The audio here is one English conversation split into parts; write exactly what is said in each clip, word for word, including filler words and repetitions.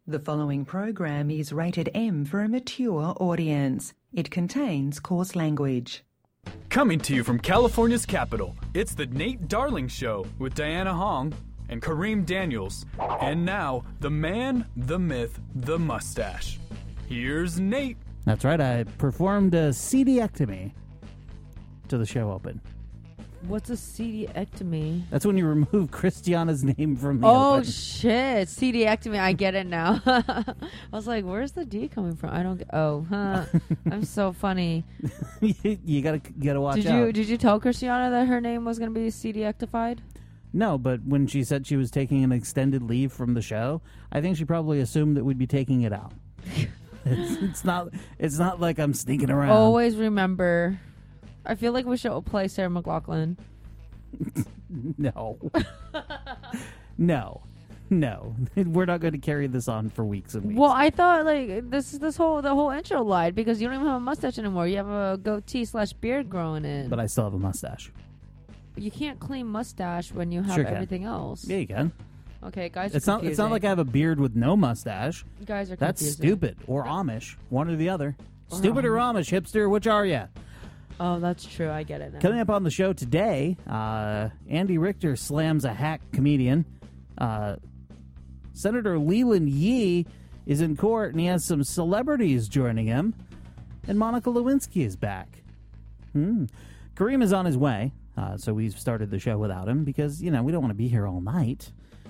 The following program is rated M for a mature audience. It contains coarse language. Coming to you from California's capital, it's the Nate Darling Show with Diana Hong and Kareem Daniels. And now, the man, the myth, the mustache. Here's Nate. That's right, I performed a celiectomy to the show open. What's a celiectomy? That's when you remove Christiana's name from the Oh, open. shit. Celiectomy. I get it now. I was like, where's the D coming from? I don't get... Oh, huh. I'm so funny. you, you gotta you gotta watch did out. You, did you tell Christiana that her name was going to be celiectified? No, but when she said she was taking an extended leave from the show, I think she probably assumed that we'd be taking it out. it's, it's not It's not like I'm sneaking around. Always remember... I feel like we should play Sarah McLachlan. No. no. No. We're not going to carry this on for weeks and weeks. Well, I thought like this this whole the whole intro lied because you don't even have a mustache anymore. You have a goatee slash beard growing in. But I still have a mustache. You can't claim mustache when you have Sure can. everything else. Yeah, you can. Okay, guys. It's are not. It's not like I have a beard with no mustache. You guys are. That's confusing. stupid. Or Amish, one or the other. Or Stupid or Amish. Amish, hipster? Which are you? Oh, that's true. I get it now. Coming up on the show today, uh, Andy Richter slams a hack comedian. Uh, Senator Leland Yee is in court, and he has some celebrities joining him. And Monica Lewinsky is back. Hmm. Kareem is on his way, uh, so we've started the show without him because, you know, we don't want to be here all night.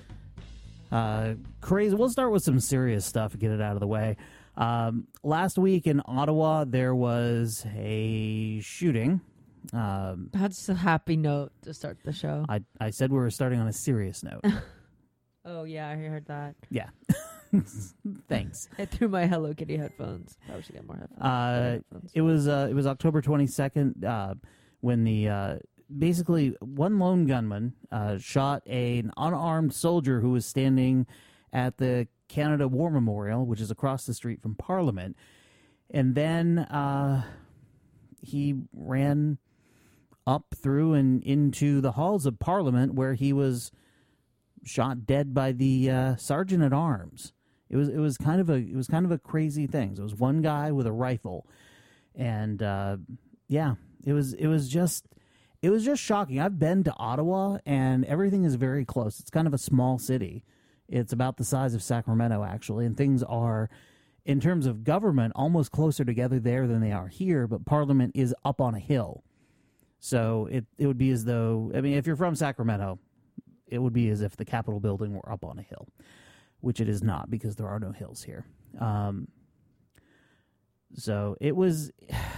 Uh, crazy. We'll start with some serious stuff and get it out of the way. Um, last week in Ottawa, there was a shooting. Um, That's a happy note to start the show. I, I said we were starting on a serious note. Oh, yeah, I heard that. Yeah. Thanks. I threw my Hello Kitty headphones. I should get more headphones. Uh, headphones. it was uh, it was October twenty-second uh, when the uh, basically one lone gunman uh, shot a, an unarmed soldier who was standing at the Canada War Memorial, which is across the street from Parliament. And then uh, he ran up through and into the halls of Parliament where he was shot dead by the uh, sergeant at arms. It was it was kind of a it was kind of a crazy thing. It was one guy with a rifle, and uh, yeah, it was it was just it was just shocking. I've been to Ottawa, and everything is very close. It's kind of a small city. It's about the size of Sacramento, actually, and things are, in terms of government, almost closer together there than they are here, but Parliament is up on a hill. So it, it would be as though, I mean, if you're from Sacramento, it would be as if the Capitol building were up on a hill, which it is not because there are no hills here. Um, so it was...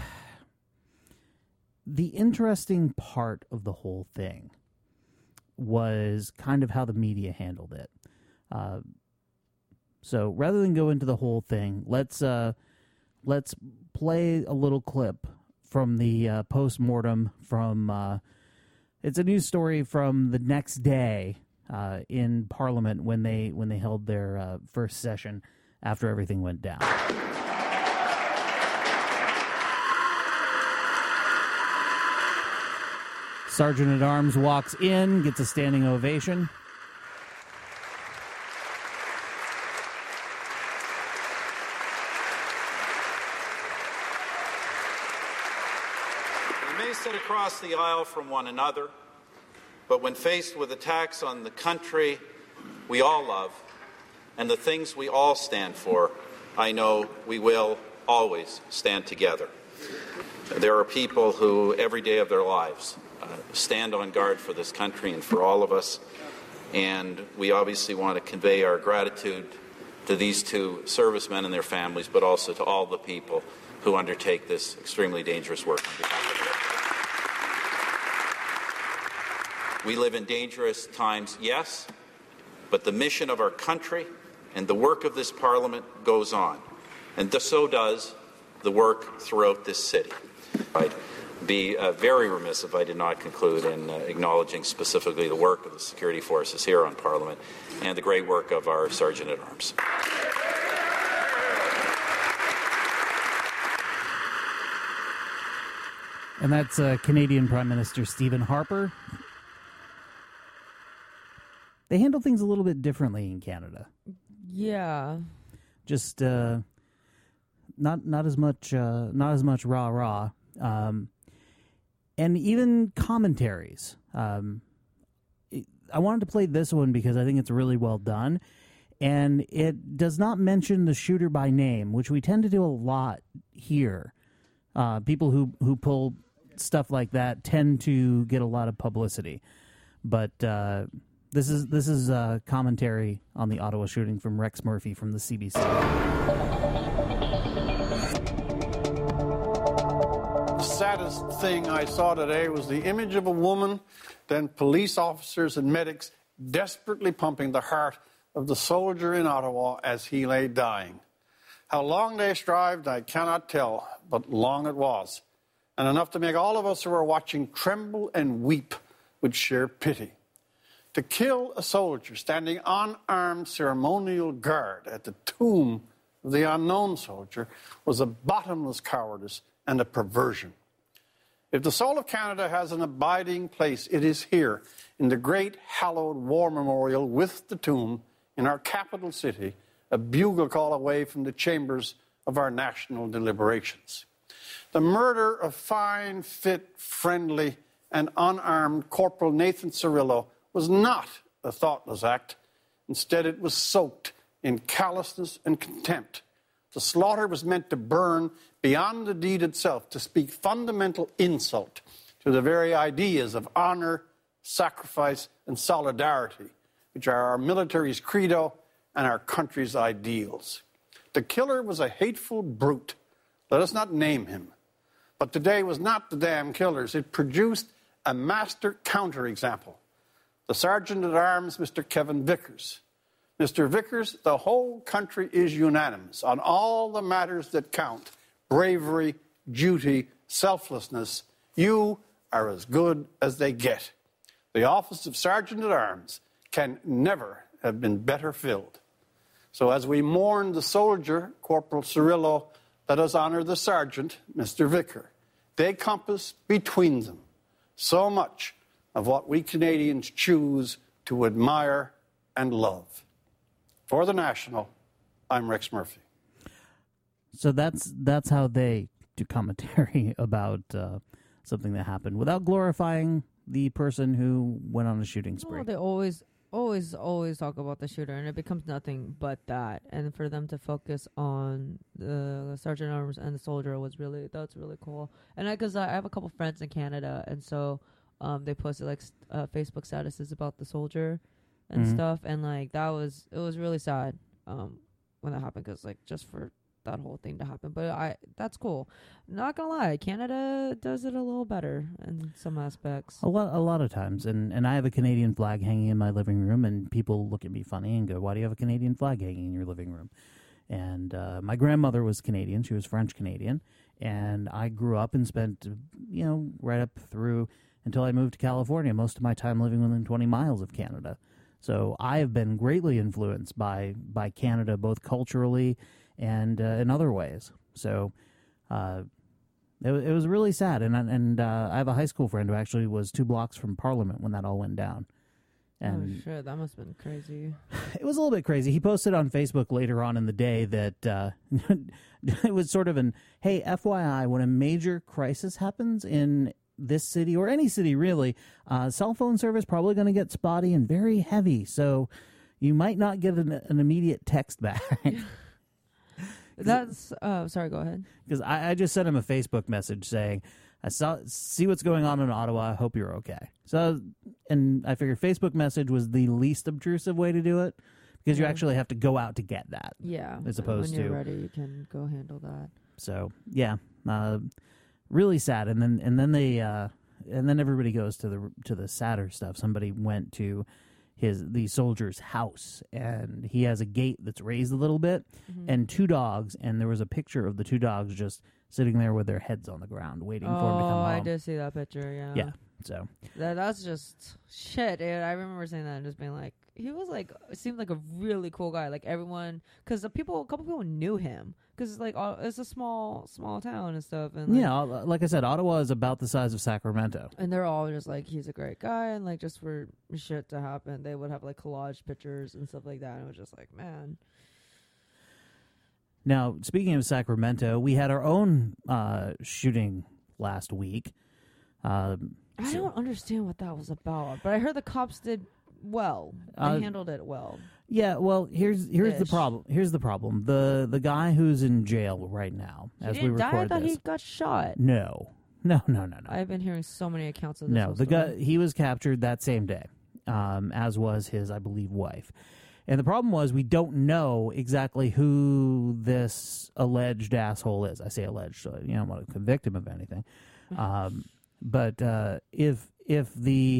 The interesting part of the whole thing was kind of how the media handled it. Uh, so rather than go into the whole thing, let's uh, let's play a little clip from the uh, post-mortem from, uh, it's a news story from the next day uh, in Parliament when they when they held their uh, first session after everything went down. Sergeant-at-Arms walks in, gets a standing ovation. We may sit across the aisle from one another, but when faced with attacks on the country we all love and the things we all stand for, I know we will always stand together. There are people who, every day of their lives, uh, stand on guard for this country and for all of us, and we obviously want to convey our gratitude to these two servicemen and their families, but also to all the people who undertake this extremely dangerous work. We live in dangerous times, yes, but the mission of our country and the work of this Parliament goes on, and so does the work throughout this city. I'd be uh, very remiss if I did not conclude in uh, acknowledging specifically the work of the security forces here on Parliament and the great work of our Sergeant-at-Arms. And that's uh, Canadian Prime Minister Stephen Harper. They handle things a little bit differently in Canada. Yeah. just uh, not not as much uh, not as much rah rah, um, and even commentaries. Um, I wanted to play this one because I think it's really well done, and it does not mention the shooter by name, which we tend to do a lot here. Uh, people who who pull stuff like that tend to get a lot of publicity, but uh, this is this is uh, commentary on the Ottawa shooting from Rex Murphy from the C B C. The saddest thing I saw today was the image of a woman, then police officers and medics desperately pumping the heart of the soldier in Ottawa as he lay dying. How long they strived, I cannot tell, but long it was, and enough to make all of us who are watching tremble and weep with sheer pity. To kill a soldier standing unarmed ceremonial guard at the tomb of the unknown soldier was a bottomless cowardice and a perversion. If the soul of Canada has an abiding place, it is here, in the great hallowed war memorial with the tomb in our capital city, a bugle call away from the chambers of our national deliberations. The murder of fine, fit, friendly, and unarmed Corporal Nathan Cirillo was not a thoughtless act. Instead, it was soaked in callousness and contempt. The slaughter was meant to burn beyond the deed itself, to speak fundamental insult to the very ideas of honor, sacrifice, and solidarity, which are our military's credo and our country's ideals. The killer was a hateful brute. Let us not name him. But today was not the damn killers. It produced a master counterexample. The Sergeant-at-Arms, Mister Kevin Vickers. Mister Vickers, the whole country is unanimous on all the matters that count. Bravery, duty, selflessness. You are as good as they get. The office of Sergeant-at-Arms can never have been better filled. So as we mourn the soldier, Corporal Cirillo, let us honor the sergeant, Mister Vicker. They compass between them so much of what we Canadians choose to admire and love. For the National, I'm Rex Murphy. So that's that's how they do commentary about uh, something that happened without glorifying the person who went on a shooting spree. Well, they always, always, always talk about the shooter, and it becomes nothing but that. And for them to focus on the Sergeant at Arms and the soldier was really, that's really cool. And I, because I, I have a couple friends in Canada, and so um, they posted like uh, Facebook statuses about the soldier and mm-hmm. stuff, and like that was, it was really sad um, when that happened, because like just for that whole thing to happen. But I, that's cool. Not gonna lie, Canada does it a little better in some aspects. A lot, a lot of times, and and I have a Canadian flag hanging in my living room, and people look at me funny and go, "Why do you have a Canadian flag hanging in your living room?" And uh, my grandmother was Canadian; she was French Canadian, and I grew up and spent, you know, right up through until I moved to California, most of my time living within twenty miles of Canada. So I have been greatly influenced by by Canada, both culturally and uh, in other ways. So uh, it, it was really sad. And and uh, I have a high school friend who actually was two blocks from Parliament when that all went down. And oh, shit, that must have been crazy. It was a little bit crazy. He posted on Facebook later on in the day that uh, it was sort of an, hey, F Y I, when a major crisis happens in this city, or any city really, uh, cell phone service probably going to get spotty and very heavy. So you might not get an, an immediate text back. That's uh sorry, go ahead. Because I, I just sent him a Facebook message saying, I saw see what's going on in Ottawa. I hope you're okay. So, and I figured Facebook message was the least obtrusive way to do it, because yeah. you actually have to go out to get that. Yeah. As opposed when you're to ready, you can go handle that. So yeah, uh, really sad. And then and then they uh, and then everybody goes to the to the sadder stuff. Somebody went to his the soldier's house, and he has a gate that's raised a little bit, mm-hmm. and two dogs, and there was a picture of the two dogs just sitting there with their heads on the ground waiting oh, for him to come home. Oh, I did see that picture, yeah. Yeah, so. That, that's just shit, dude. I remember saying that and just being like, he was like, it seemed like a really cool guy. Like everyone, because the people, a couple people knew him. Because like all, it's a small, small town and stuff. And like, yeah, like I said, Ottawa is about the size of Sacramento. And they're all just like, he's a great guy. And like, just for shit to happen, they would have like collage pictures and stuff like that. And it was just like, man. Now, speaking of Sacramento, we had our own uh, shooting last week. Um, I so- don't understand what that was about, but I heard the cops did well. They Uh, handled it well. Yeah, well, here's here's the Ish. problem. Here's the problem. The the guy who's in jail right now, He as we didn't die. I record thought this. he got shot. No, no, no, no, no. I've been hearing so many accounts of this. No, whole the story. guy he was captured that same day, um, as was his, I believe, wife. And the problem was we don't know exactly who this alleged asshole is. I say alleged, so you don't want to convict him of anything. Um, but uh, if if the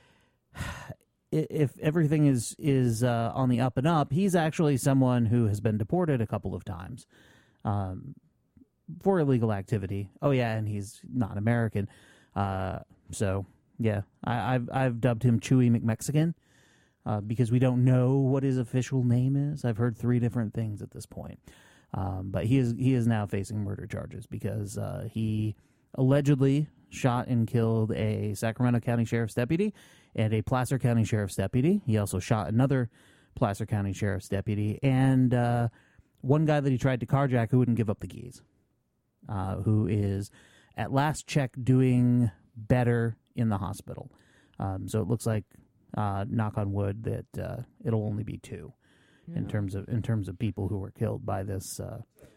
if everything is is uh, on the up and up, he's actually someone who has been deported a couple of times um, for illegal activity. Oh yeah, and he's not American. Uh, so yeah, I, I've I've dubbed him Chewy McMexican uh, because we don't know what his official name is. I've heard three different things at this point, um, but he is he is now facing murder charges because uh, he allegedly shot and killed a Sacramento County Sheriff's deputy and a Placer County Sheriff's deputy. He also shot another Placer County Sheriff's deputy and uh, one guy that he tried to carjack who wouldn't give up the keys, uh, who is at last check doing better in the hospital. Um, so it looks like, uh, knock on wood, that uh, it'll only be two yeah. in terms of in terms of people who were killed by this. Uh...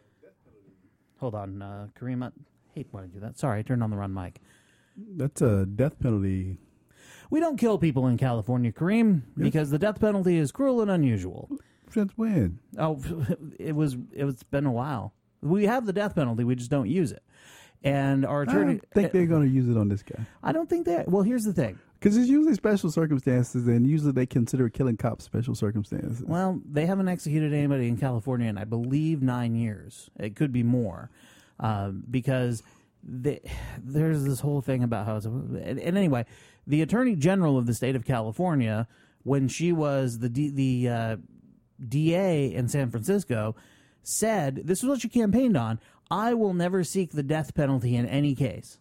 Hold on, uh, Kareem. I hate when I do that. Sorry, I turned on the wrong mic. That's a death penalty. We don't kill people in California, Kareem, Yes. because the death penalty is cruel and unusual. Since when? Oh, it was. It's been a while. We have the death penalty. We just don't use it. And our I attorney. don't think they're going to use it on this guy. I don't think that. Well, here's the thing. Because it's usually special circumstances, and usually they consider killing cops special circumstances. Well, they haven't executed anybody in California in, I believe, nine years. It could be more, um, because the, there's this whole thing about how it's. And, and anyway, the Attorney General of the state of California, when she was the D, the uh, D A in San Francisco, said this is what she campaigned on: I will never seek the death penalty in any case.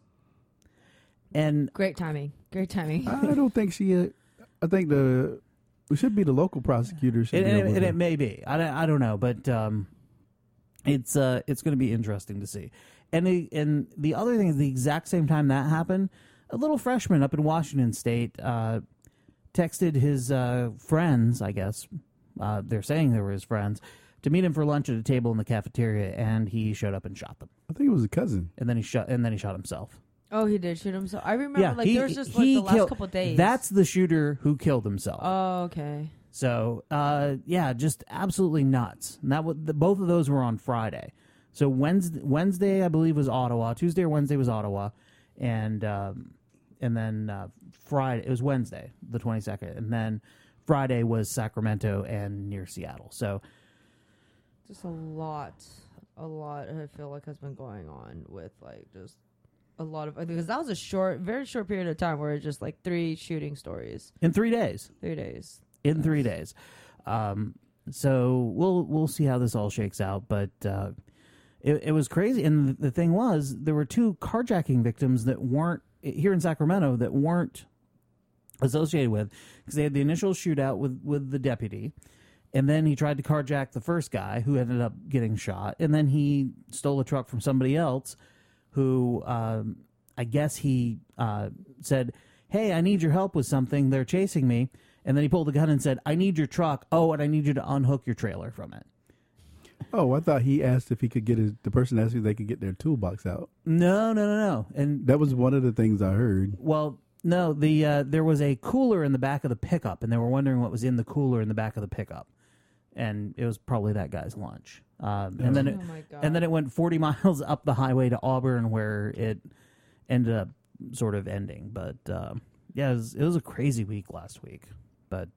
And Great timing. Great timing. I don't think she. Uh, I think the it should be the local prosecutor. Should and, be and, able and to- it may be. I don't, I don't know, but um, it's uh, it's going to be interesting to see. And the, and the other thing is, the exact same time that happened, a little freshman up in Washington State uh, texted his uh, friends. I guess uh, they're saying they were his friends, to meet him for lunch at a table in the cafeteria, and he showed up and shot them. I think it was a cousin. And then he shot. And then he shot himself. Oh, he did shoot himself. I remember, yeah, like he, there was just like he the last killed- couple of days. That's the shooter who killed himself. Oh, okay. So, uh, yeah, just absolutely nuts. And that was, the, both of those were on Friday. So Wednesday, Wednesday, I believe, was Ottawa. Tuesday or Wednesday was Ottawa, and um, and then uh, Friday it was Wednesday, the twenty-second, and then Friday was Sacramento and near Seattle. So Just a lot, a lot. I feel like has been going on with like just a lot of, because that was a short, very short period of time where it's just like three shooting stories, in three days, three days. in three days. Um, so we'll we'll see how this all shakes out, but. Uh, It, it was crazy, and the thing was, there were two carjacking victims that weren't here in Sacramento that weren't associated with, because they had the initial shootout with, with the deputy, and then he tried to carjack the first guy who ended up getting shot, and then he stole a truck from somebody else who um, I guess he uh, said, "Hey, I need your help with something. They're chasing me," and then he pulled a gun and said, "I need your truck. Oh, and I need you to unhook your trailer from it." Oh, I thought he asked if he could get his. The person asked if they could get their toolbox out. No, no, no, no. And That was one of the things I heard. well, no, the uh, there was a cooler in the back of the pickup, and they were wondering what was in the cooler in the back of the pickup, and it was probably that guy's lunch. Um, and then it, Oh my God. and then it went forty miles up the highway to Auburn, where it ended up sort of ending. But uh, yeah, it was, it was a crazy week last week. But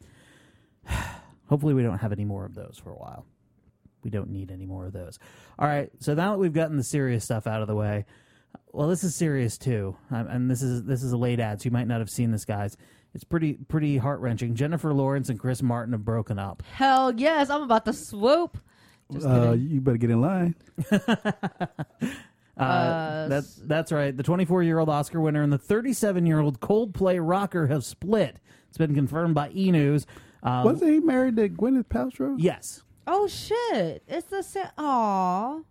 uh, hopefully, we don't have any more of those for a while. We don't need any more of those. All right, so now that we've gotten the serious stuff out of the way, well, this is serious too, um, and this is this is a late ad, so you might not have seen this, guys. It's pretty pretty heart wrenching. Jennifer Lawrence and Chris Martin have broken up. Hell yes, I'm about to swoop. Just Uh, kidding. you better get in line. Uh, that's that's right. The twenty-four-year-old Oscar winner and the thirty-seven-year-old Coldplay rocker have split. It's been confirmed by E! News. Um, Wasn't he married to Gwyneth Paltrow? Yes. Oh shit! It's the same. Aww.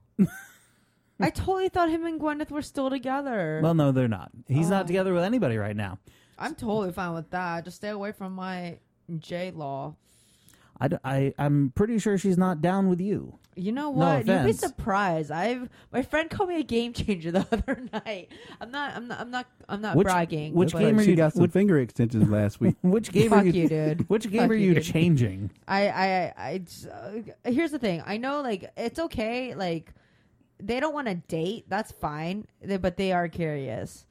I totally thought him and Gwyneth were still together. Well, no, they're not. He's Oh. not together with anybody right now. I'm totally fine with that. Just stay away from my J Law. I, d- I, I'm pretty sure she's not down with you. You know No what? You'd be offense. surprised. I've my friend called me a game changer the other night. I'm not. I'm not. I'm not. I'm not Which- bragging. which but game are She you- got some would- finger extensions last week. Which game Fuck are you, you, dude. Which game Fuck are you, you dude. changing? I. I. I. I just, uh, here's the thing. I know, like, it's okay. Like, they don't want to date. That's fine. They, but they are curious.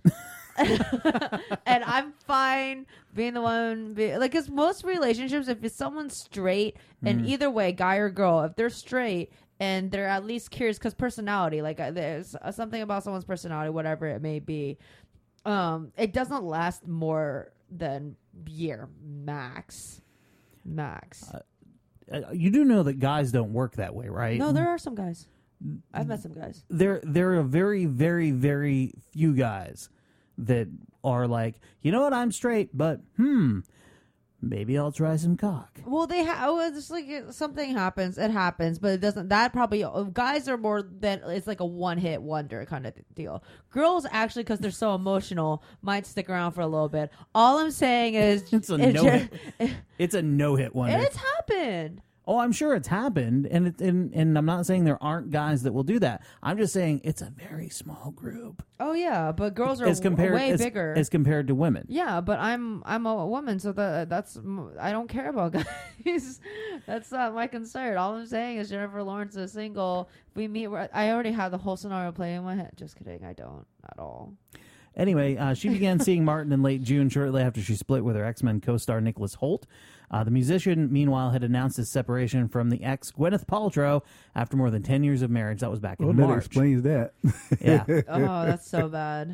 And I'm fine being the one, be, like, because most relationships, if it's someone straight, and either way, guy or girl, if they're straight and they're at least curious, because personality, like, uh, there's uh, something about someone's personality, whatever it may be, um, it doesn't last more than year max, max. Uh, you do know that guys don't work that way, right? No, there are some guys. I've met some guys. there there are very very very few guys that are like, you know what, I'm straight, but hmm, maybe I'll try some cock. Well, they have. Oh, it's like it- something happens. It happens, but it doesn't. That probably uh, guys are more than it's like a one hit wonder kind of deal. Girls actually, because they're so emotional, might stick around for a little bit. All I'm saying is, It's a it no ju- hit. It's a no hit wonder. It's happened. Oh, I'm sure it's happened, and it, and and I'm not saying there aren't guys that will do that. I'm just saying it's a very small group Oh yeah, but girls are as compared way as, bigger. as compared to women. Yeah, but I'm I'm a woman, so that that's I don't care about guys. That's not my concern. All I'm saying is Jennifer Lawrence is single. We meet. I already have the whole scenario playing in my head. Just kidding. I don't at all. Anyway, uh, she began seeing Martin in late June, shortly after she split with her X-Men co-star Nicholas Hoult. Uh, the musician, meanwhile, had announced his separation from the ex Gwyneth Paltrow after more than ten years of marriage. That was back in Well, that March. explains that. Yeah. Oh, that's so bad.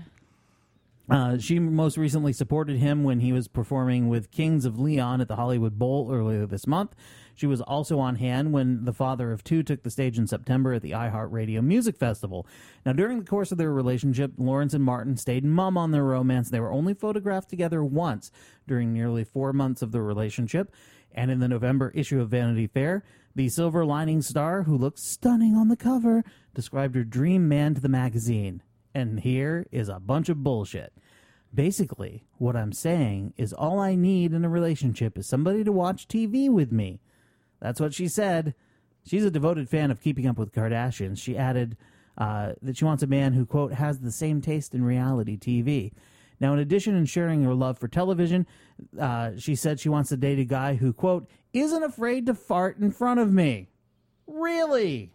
Uh, she most recently supported him when he was performing with Kings of Leon at the Hollywood Bowl earlier this month. She was also on hand when the father of two took the stage in September at the iHeartRadio Music Festival. Now, during the course of their relationship, Lawrence and Martin stayed mum on their romance. They were only photographed together once during nearly four months of their relationship. And in the November issue of Vanity Fair, the Silver Lining star, who looked stunning on the cover, described her dream man to the magazine. And here is a bunch of bullshit. Basically, what I'm saying is all I need in a relationship is somebody to watch T V with me. That's what she said. She's a devoted fan of Keeping Up with Kardashians. She added uh, that she wants a man who, quote, has the same taste in reality T V. Now, in addition to sharing her love for television, uh, she said she wants to date a guy who, quote, isn't afraid to fart in front of me. Really?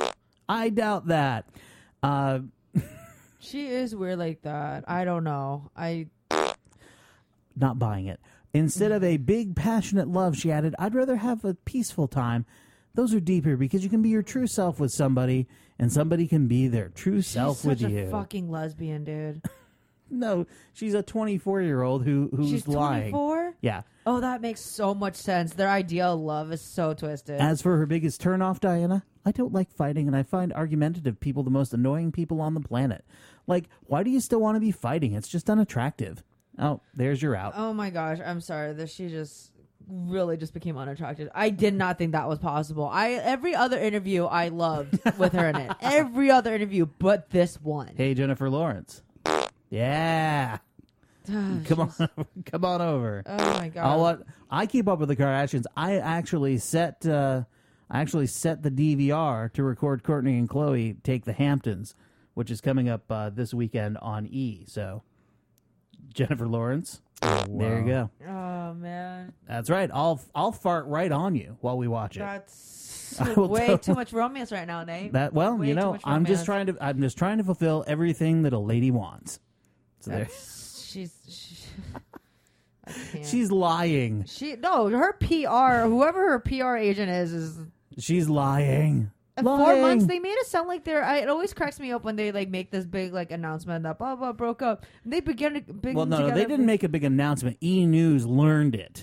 I doubt that. Uh, She is weird like that. I don't know. I not buying it. Instead of a big, passionate love, she added, I'd rather have a peaceful time. Those are deeper because you can be your true self with somebody, and somebody can be their true self she's with such you. a fucking lesbian, dude. No, she's a twenty-four-year-old who who's She's lying. twenty-four? Yeah. Oh, that makes so much sense. Their idea of love is so twisted. As for her biggest turnoff, Diana, I don't like fighting, and I find argumentative people the most annoying people on the planet. Like, why do you still want to be fighting? It's just unattractive. Oh, there's your out. Oh my gosh, I'm sorry that she just really just became unattractive. I did not think that was possible. I every other interview I loved with her in it. Every other interview but this one. Hey, Jennifer Lawrence. Yeah. Come on, come on over. Oh my god. I'll let, I keep up with the Kardashians. I actually set uh, I actually set the D V R to record Courtney and Khloe Take the Hamptons, which is coming up uh, this weekend on E. So, Jennifer Lawrence, there you go. Oh man. That's right. I'll I'll fart right on you while we watch it. That's I will way tell- too much romance right now, Nate. That well, Way you too know, much I'm just romance. trying to I'm just trying to fulfill everything that a lady wants. So there, That's, she's she, I can't. she's lying. She no, her P R, whoever her P R agent is, is She's lying. in lying. four months. They made it sound like they're. I, it always cracks me up when they like make this big like announcement that blah blah broke up. And they begin to big. Well, no, no, they didn't make a big announcement. E News learned it.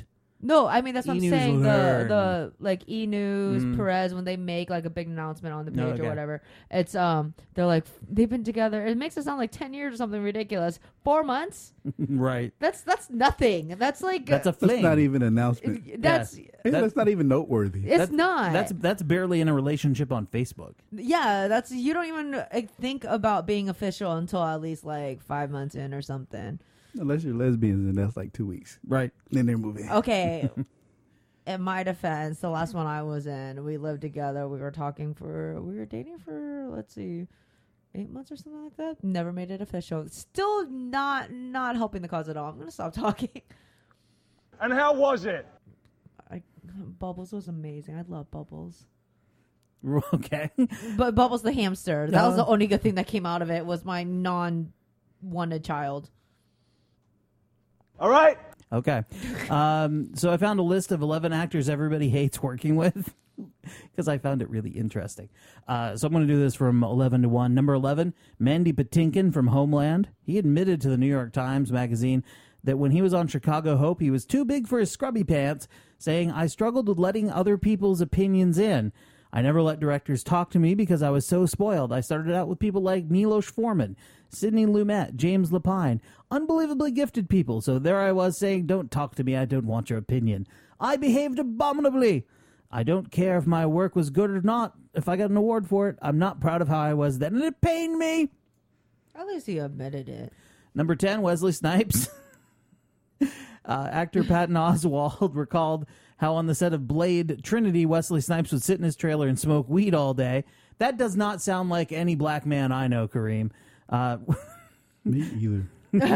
No, I mean that's what E! I'm saying. The Newsletter. the like E News, Mm. Perez, when they make like a big announcement on the page Okay. or whatever, it's um they're like they've been together. It makes it sound like ten years or something ridiculous. Four months? Right. That's that's nothing. That's like That's a That's fling. not even an announcement. it- that's Yes. Hey, That- that's not even noteworthy. it's That's- not. That's that's barely in a relationship on Facebook. yeah. That's you don't even uh, think about being official until at least like five months in or something. Unless you're lesbians, and that's like two weeks. Right. Then they're moving. Okay. In my defense, the last one I was in, we lived together. We were talking for, we were dating for, let's see, eight months or something like that. Never made it official. Still not not helping the cause at all. I'm gonna stop talking. And how was it? I, Bubbles was amazing. I love Bubbles. Okay. But Bubbles the hamster. That was Uh. the only good thing that came out of it. Was my non-wanted child. All right. Okay. Um, so I found a list of eleven actors everybody hates working with because I found it really interesting. Uh, so I'm going to do this from eleven to one. Number eleven, Mandy Patinkin from Homeland. He admitted to the New York Times Magazine that when he was on Chicago Hope, he was too big for his scrubby pants, saying, I struggled with letting other people's opinions in. I never let directors talk to me because I was so spoiled. I started out with people like Milos Forman, Sidney Lumet, James Lapine, unbelievably gifted people. So there I was saying, don't talk to me. I don't want your opinion. I behaved abominably. I don't care if my work was good or not. If I got an award for it, I'm not proud of how I was then, and it pained me. At least he admitted it. Number ten, Wesley Snipes. uh, actor Patton Oswalt recalled how on the set of Blade Trinity, Wesley Snipes would sit in his trailer and smoke weed all day. That does not sound like any black man I know, Kareem. Uh, Me either.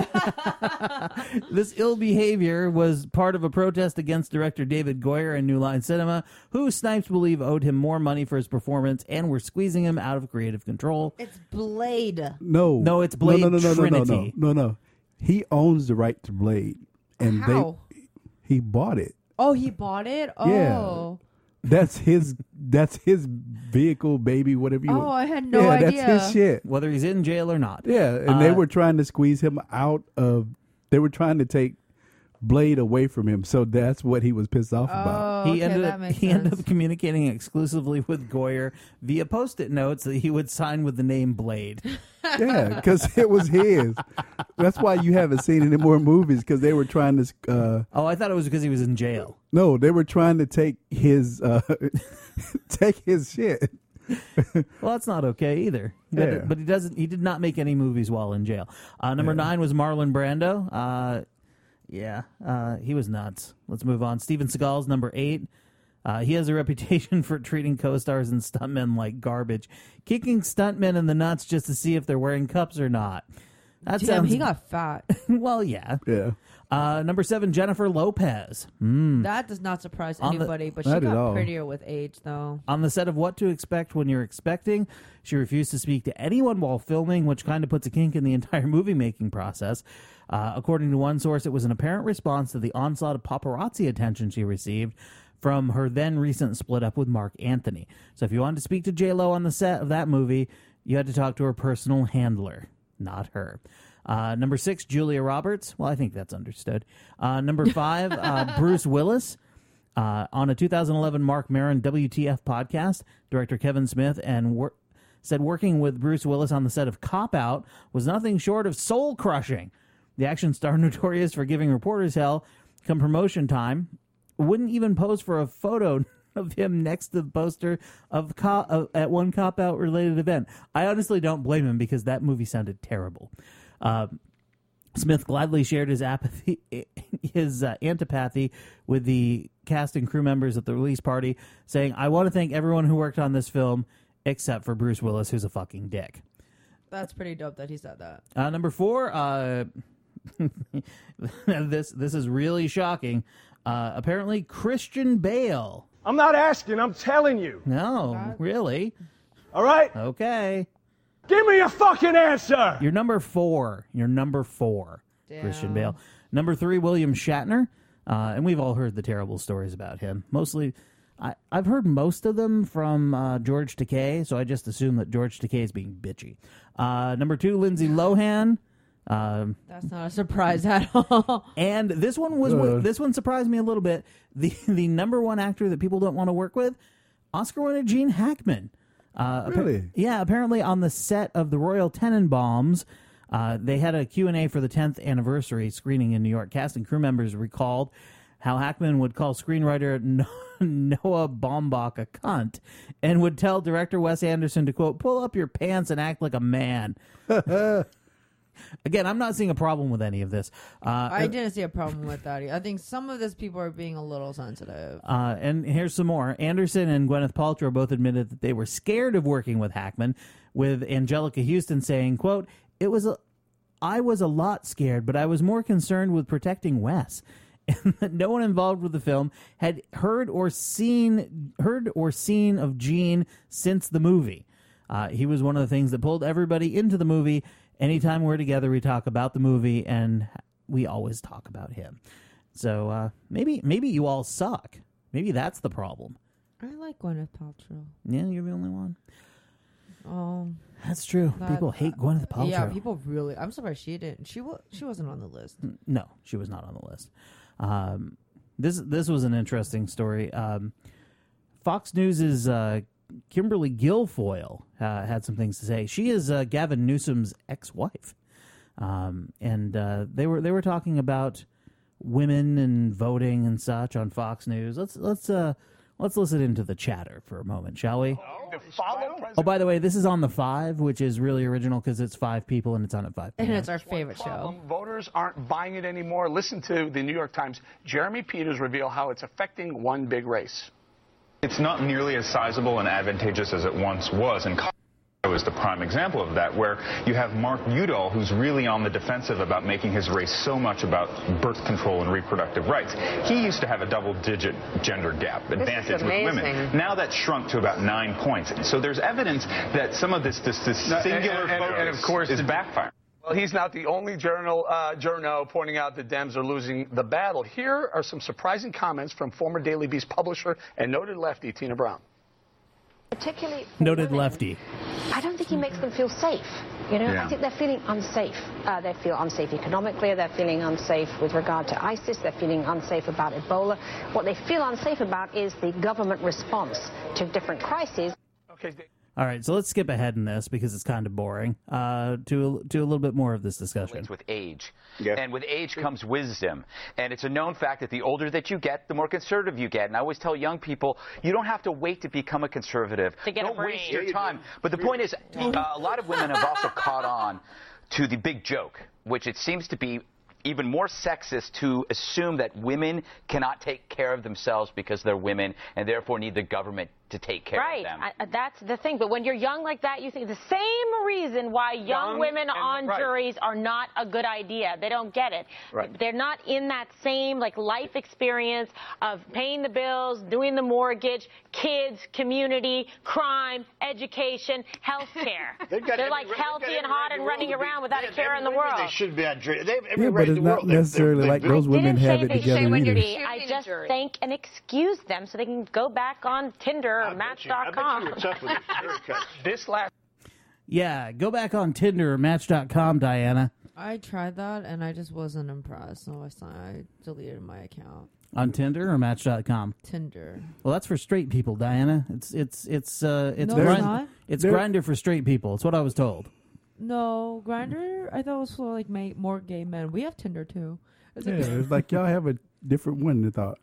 This ill behavior was part of a protest against director David Goyer and New Line Cinema, who Snipes believe owed him more money for his performance and were squeezing him out of creative control. It's Blade. No. No, it's Blade no, no, no, no, Trinity. No, no, no, no. He owns the right to Blade. And How? they he bought it. Oh, he bought it? Yeah. Oh. That's his that's his vehicle, baby, whatever you Oh, want. I had no yeah, idea. that's his shit. Whether he's in jail or not. Yeah, and they Uh, were trying to squeeze him out of they were trying to take Blade away from him. So that's what he was pissed off about. Oh, He okay, ended that up makes he ended sense. up communicating exclusively with Goyer via post-it notes that he would sign with the name Blade. Yeah, because it was his. That's why you haven't seen any more movies, because they were trying to uh Oh, I thought it was because he was in jail. no, they were trying to take his uh take his shit. Well, that's not okay either. But, Yeah. but he doesn't. He did not make any movies while in jail. Uh, number Yeah. nine was Marlon Brando. Uh, yeah, uh, he was nuts. Let's move on. Steven Seagal's number eight. Uh, he has a reputation for treating co-stars and stuntmen like garbage, kicking stuntmen in the nuts just to see if they're wearing cups or not. That Damn, sounds he got fat. well, yeah. Yeah. Uh, number seven, Jennifer Lopez. Mm. That does not surprise On the- anybody, but she Not at got all. prettier with age, though. On the set of What to Expect When You're Expecting, she refused to speak to anyone while filming, which kind of puts a kink in the entire movie-making process. Uh, according to one source, it was an apparent response to the onslaught of paparazzi attention she received from her then recent split up with Mark Anthony. So if you wanted to speak to J-Lo on the set of that movie, you had to talk to her personal handler, not her. Uh, number six, Julia Roberts. Well, I think that's understood. Uh, number five, uh, Bruce Willis. Uh, on a two thousand eleven Mark Maron W T F podcast, director Kevin Smith and wor- said working with Bruce Willis on the set of Cop Out was nothing short of soul-crushing. The action star, notorious for giving reporters hell, come promotion time, wouldn't even pose for a photo of him next to the poster of co- uh, at one Cop Out related event. I honestly don't blame him because that movie sounded terrible. Uh, Smith gladly shared his apathy, his uh, antipathy with the cast and crew members at the release party, saying, "I want to thank everyone who worked on this film, except for Bruce Willis, who's a fucking dick." That's pretty dope that he said that. Uh, number four, uh, this this is really shocking. Uh, apparently, Christian Bale. I'm not asking, I'm telling you. No, really? All right? Okay. Give me a fucking answer. You're number four. You're number four, Christian Damn. Bale. Number three, William Shatner. Uh, and we've all heard the terrible stories about him. Mostly, I, I've heard most of them from uh, George Takei, so I just assume that George Takei is being bitchy. Uh, number two, Lindsay Lohan. Um, That's not a surprise at all. and this one was Uh. this one surprised me a little bit. The the number one actor that people don't want to work with, Oscar winner Gene Hackman. Uh, appa- Really? yeah, apparently on the set of the Royal Tenenbaums, uh, they had a Q and A for the tenth anniversary screening in New York. Cast and crew members recalled how Hackman would call screenwriter Noah Baumbach a cunt and would tell director Wes Anderson to, quote, pull up your pants and act like a man. Again, I'm not seeing a problem with any of this. Uh, I didn't see a problem with that. I think some of these people are being a little sensitive. Uh, and here's some more. Anderson and Gwyneth Paltrow both admitted that they were scared of working with Hackman, with Angelica Houston saying, quote, it was a, I was a lot scared, but I was more concerned with protecting Wes. And that no one involved with the film had heard or seen heard or seen of Gene since the movie. Uh, he was one of the things that pulled everybody into the movie. Anytime we're together, we talk about the movie, and we always talk about him. So uh, maybe maybe you all suck. Maybe that's the problem. I like Gwyneth Paltrow. Yeah, you're the only one. Oh, That's true. that- People hate Gwyneth Paltrow. yeah, people really. I'm surprised she didn't. She was. She wasn't on the list. No, she was not on the list. Um, this this was an interesting story. Um, Fox News's uh, Kimberly Guilfoyle uh, had some things to say. She is uh, Gavin Newsom's ex-wife, um, and uh, they were they were talking about women and voting and such on Fox News. Let's let's uh, let's listen into the chatter for a moment, shall we? Oh, by the way, this is on the Five, which is really original because it's five people and it's on at five p m. And it's our favorite show. Problem. Voters aren't buying it anymore. Listen to the New York Times. Jeremy Peters reveal how it's affecting one big race. It's not nearly as sizable and advantageous as it once was, and Colorado is the prime example of that, where you have Mark Udall, who's really on the defensive about making his race so much about birth control and reproductive rights. He used to have a double-digit gender gap advantage with women. Now that's shrunk to about nine points. So there's evidence that some of this, this, this No, singular and, and, focus and of course, is the, backfiring. Well, he's not the only journal, uh, journo pointing out that Dems are losing the battle. Here are some surprising comments from former Daily Beast publisher and noted lefty Tina Brown. Particularly for Noted women, lefty. I don't think he makes them feel safe. You know, Yeah. I think they're feeling unsafe. Uh, they feel unsafe economically. They're feeling unsafe with regard to ISIS. They're feeling unsafe about Ebola. What they feel unsafe about is the government response to different crises. Okay. They- All right, so let's skip ahead in this because it's kind of boring. Uh, to to a little bit more of this discussion. With age. Yeah. And with age comes wisdom. And it's a known fact that the older that you get, the more conservative you get. And I always tell young people, you don't have to wait to become a conservative. To get a don't brain. waste your Yeah, you time. But the point is, uh, a lot of women have also caught on to the big joke, which it seems to be even more sexist to assume that women cannot take care of themselves because they're women and therefore need the government to take care Right, of them. I, that's the thing. But when you're young like that, you think the same reason why young, Young women and- on right. juries are not a good idea. They don't get it. Right. They're not in that same like life experience of paying the bills, doing the mortgage, kids, community, crime, education, health care. They've got They're every like right- healthy they've got and every hot right and in the running world to be- around without they a have care in the every right world. They should be on jury. They have every Yeah, right but in it's the not world. They're- necessarily they're- like they're- those women didn't have say it they together say when you're either. I just thank and excuse them so they can go back on Tinder or I bet Match you- I dot bet com. you were tough with your haircut. This last Yeah, go back on Tinder or Match dot com, Diana. I tried that and I just wasn't impressed, so I, I deleted my account. On Tinder or Match dot com. Tinder. Well, that's for straight people, Diana. It's it's it's uh it's No, it's Grind- not. it's There- Grindr for straight people. It's what I was told. No, Grinder. I thought it was for like ma- more gay men. We have Tinder too. Is Yeah, it- it's like y'all have a different one than thought.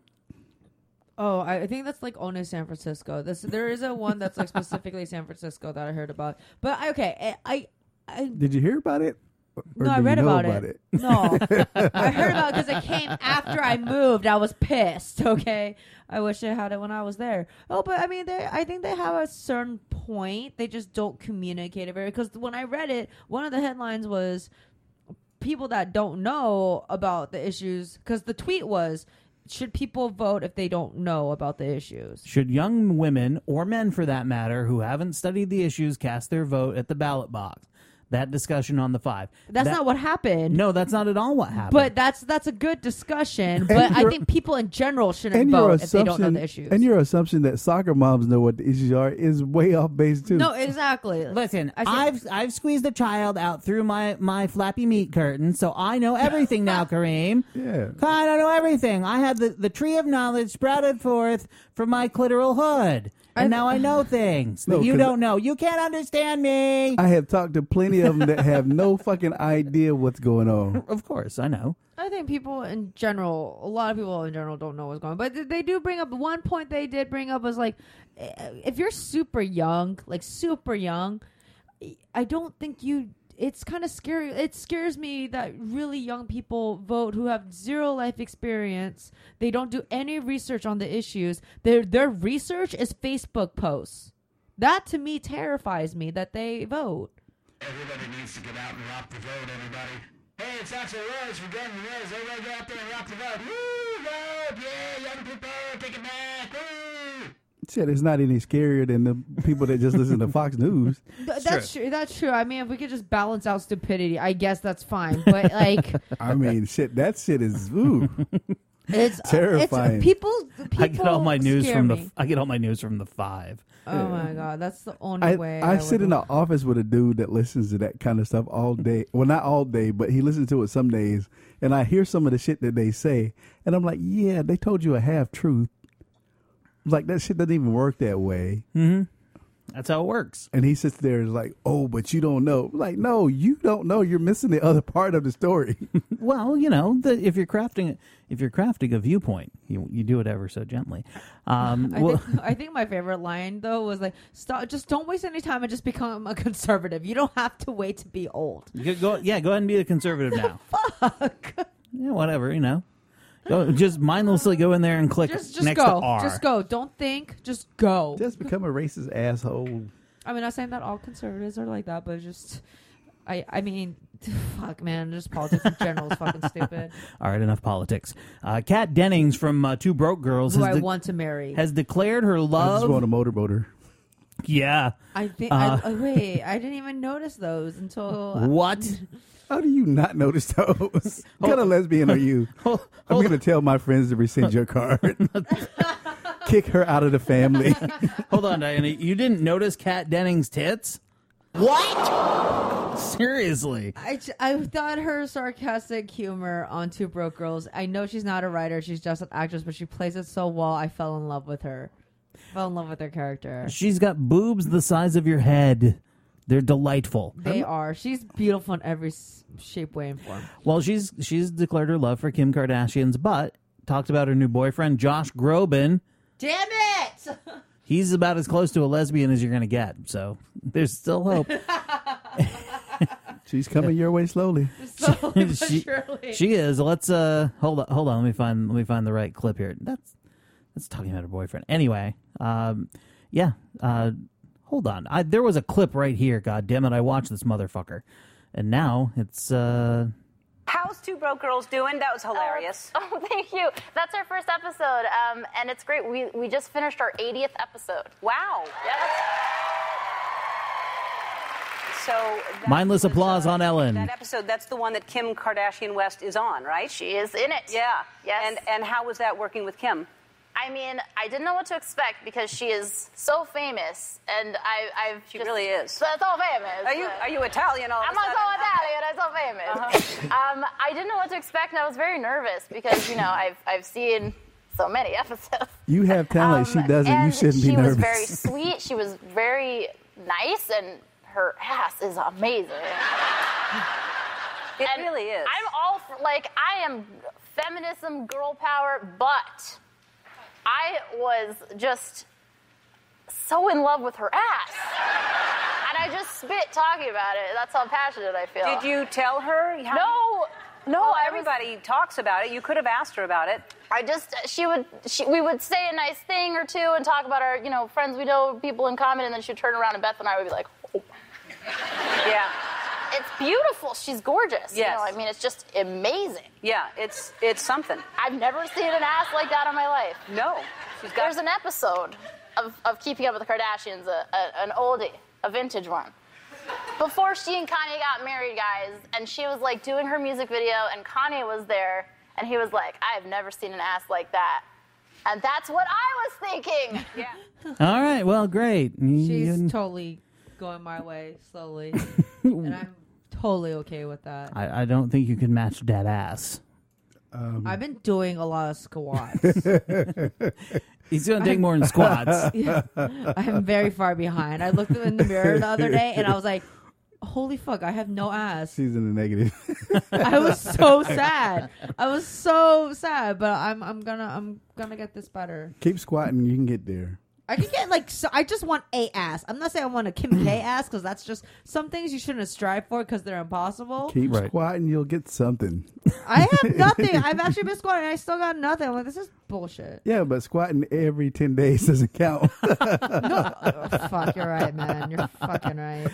Oh, I, I think that's like only San Francisco. This there is a one that's like specifically San Francisco that I heard about. But I, okay, I, I, I Did you hear about it? Or no, do I you read know about, about it. No, I heard about it because it came after I moved. I was pissed. Okay, I wish I had it when I was there. Oh, but I mean, they, I think they have a certain point. They just don't communicate it very. Because when I read it, one of the headlines was people that don't know about the issues. Because the tweet was, should people vote if they don't know about the issues? Should young women or men for that matter who haven't studied the issues cast their vote at the ballot box? that discussion on the five. That's That- not what happened. No, that's not at all what happened. But that's that's a good discussion. But I your- think people in general shouldn't And your vote if they don't know assumption, the issues. and your assumption that soccer moms know what the issues are is way off base too. No, exactly. Listen, I think- I've I've squeezed a child out through my, my flappy meat curtain, so I know everything now, Kareem. Yeah. I don't know everything. I have the, the tree of knowledge sprouted forth from my clitoral hood. And now I know things No, that you 'cause don't know. You can't understand me. I have talked to plenty of them that have no fucking idea what's going on. Of course, I know. I think people in general, a lot of people in general don't know what's going on. But th- they do bring up, one point they did bring up was like, eh, if you're super young, like super young, I don't think you, it's kind of scary. It scares me that really young people vote who have zero life experience. They don't do any research on the issues. Their, their research is Facebook posts. That to me terrifies me that they vote. Everybody needs to get out and rock the vote, everybody. Hey, it's Axl Rose for Gun Rose. Everybody go out there and rock the vote. Woo, vote, yeah, young people, take it back, woo. Shit, it's not any scarier than the people that just listen to Fox News. Th- that's true. That's true. I mean, if we could just balance out stupidity, I guess that's fine. But like, I mean, shit, that shit is ooh, it's terrifying. It's, people, people. I get all my news scare from me. the I get all my news from the five. Oh my god, that's the only I, way. I, I sit would in the office with a dude that listens to that kind of stuff all day. Well, not all day, but he listens to it some days. And I hear some of the shit that they say, and I'm like, yeah, they told you a half truth. Like, that shit doesn't even work that way. Mm-hmm. That's how it works. And he sits there and is like, oh, but you don't know. Like, no, you don't know. You're missing the other part of the story. Well, you know, the, if you're crafting if you're crafting a viewpoint, you you do it ever so gently. Um, I, well, think, I think my favorite line though was like, "Stop! Just don't waste any time and just become a conservative. You don't have to wait to be old." you go, yeah, go ahead and be a conservative now. Fuck. Yeah, whatever, you know. Go, just mindlessly go in there and click Just, just next go. to R. Just go. Don't think. Just go. Just become a racist asshole. I mean, not saying that all conservatives are like that, but just, I, I mean, fuck, man, just politics in general is fucking stupid. All right, enough politics. Uh, Kat Dennings from uh, Two Broke Girls Who has I de- want to marry. has declared her I love. just want a motorboat her. Yeah. I think. Uh, I, uh, wait, I didn't even notice those until What? How do you not notice those? What kind of lesbian are you? I'm going to tell my friends to rescind your card. Kick her out of the family. Hold on, Diana. You didn't notice Kat Dennings' tits? What? Seriously. I, j- I thought her sarcastic humor on Two Broke Girls. I know she's not a writer; she's just an actress, but she plays it so well. I fell in love with her. Fell in love with her character. She's got boobs the size of your head. They're delightful. They are. She's beautiful in every s- shape, way, and form. Well, she's she's declared her love for Kim Kardashian's butt. Talked about her new boyfriend, Josh Groban. Damn it! He's about as close to a lesbian as you're going to get. So there's still hope. She's coming your way slowly. Slowly but she, surely. she is. Let's uh hold on. Hold on. Let me find. Let me find the right clip here. That's that's talking about her boyfriend. Anyway, um, yeah. Uh, hold on. I, there was a clip right here. God damn it! I watched this motherfucker, and now it's uh. How's Two Broke Girls doing? That was hilarious. Oh, oh, thank you. That's our first episode, um, and it's great. We we just finished our eightieth episode. Wow. Yeah. So that Mindless was, applause uh, on Ellen. That episode, that's the one that Kim Kardashian West is on, right? She is in it. Yeah. Yes. And and how was that working with Kim? I mean, I didn't know what to expect because she is so famous, and I, I've She just, really is. So, so famous. Are you are you Italian all of I'm a not sudden? so Italian. I'm so famous. Uh-huh. um, I didn't know what to expect, and I was very nervous because you know I've I've seen so many episodes. You have talent. she doesn't. You Um, And shouldn't be she nervous. was very sweet. She was very nice, and her ass is amazing. It And really is. I'm all for, like, I am feminism, girl power, but I was just so in love with her ass. And I just spit talking about it. That's how passionate I feel. Did you tell her? How No. No, well, I was- everybody talks about it. You could have asked her about it. I just, she would, she, we would say a nice thing or two and talk about our, you know, friends we know, people in common, and then she'd turn around and Beth and I would be like, oh. Yeah. It's beautiful. She's gorgeous. Yes. You know, I mean, it's just amazing. Yeah, it's it's something. I've never seen an ass like that in my life. No. She's got There's an episode of, of Keeping Up with the Kardashians, a, a, an oldie, a vintage one. before she and Kanye got married, guys, and she was like doing her music video, and Kanye was there, and he was like, I have never seen an ass like that. And that's what I was thinking. Yeah. All right, well, great. She's You- totally going my way slowly, and I'm totally okay with that. I, I don't think you can match that ass. Um, I've been doing a lot of squats. He's going to take more than squats. Yeah. I'm very far behind. I looked in the mirror the other day, and I was like, holy fuck, I have no ass. She's in the negative. I was so sad. I was so sad, but I'm I'm gonna I'm gonna get this better. Keep squatting. You can get there. I can get like so, I just want a ass. I'm not saying I want a Kim K ass because that's just some things you shouldn't strive for because they're impossible. Keep squatting. You'll get something. I have nothing. I've actually been squatting. And I still got nothing. I'm like, this is bullshit. Yeah, but squatting every ten days doesn't count. No, oh, fuck, you're right, man. You're fucking right.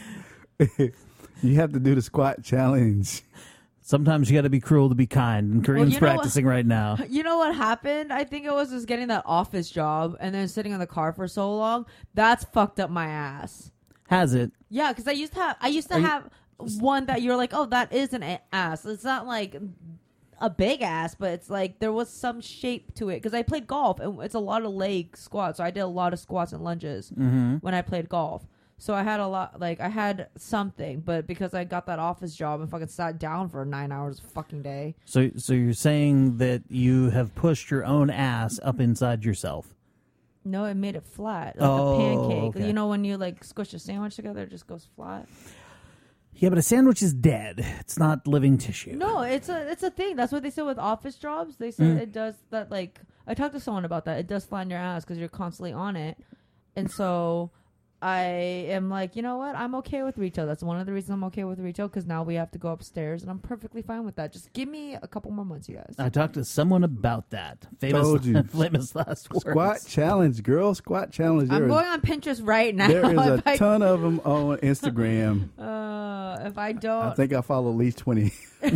You have to do the squat challenge. Sometimes you got to be cruel to be kind, and Kareem's Well, you know practicing what- right now. You know what happened? I think it was just getting that office job and then sitting in the car for so long. That's fucked up my ass. Has it? Yeah, because I used to have I used to Are you- have one that you're like, oh, that is an a- ass. It's not like a big ass, but it's like there was some shape to it because I played golf and it's a lot of leg squats. So I did a lot of squats and lunges Mhm. when I played golf. So I had a lot, like I had something, but because I got that office job and fucking sat down for nine hours a fucking day. So, so you're saying that you have pushed your own ass up inside yourself? No, it made it flat, like Oh, a pancake. okay. You know when you like squish a sandwich together, it just goes flat. Yeah, but a sandwich is dead. It's not living tissue. No, it's a it's a thing. That's what they said with office jobs. They said Mm. it does that. Like I talked to someone about that. It does flatten your ass because you're constantly on it, and so I am like, you know what? I'm okay with retail. That's one of the reasons I'm okay with retail because now we have to go upstairs, and I'm perfectly fine with that. Just give me a couple more months, you guys. I talked to someone about that. Famous, Told you. famous last words. Squat challenge, girl. Squat challenge. I'm There is- going on Pinterest right now. There is a If I- ton of them on Instagram. Uh, if I don't, I think I follow at least twenty.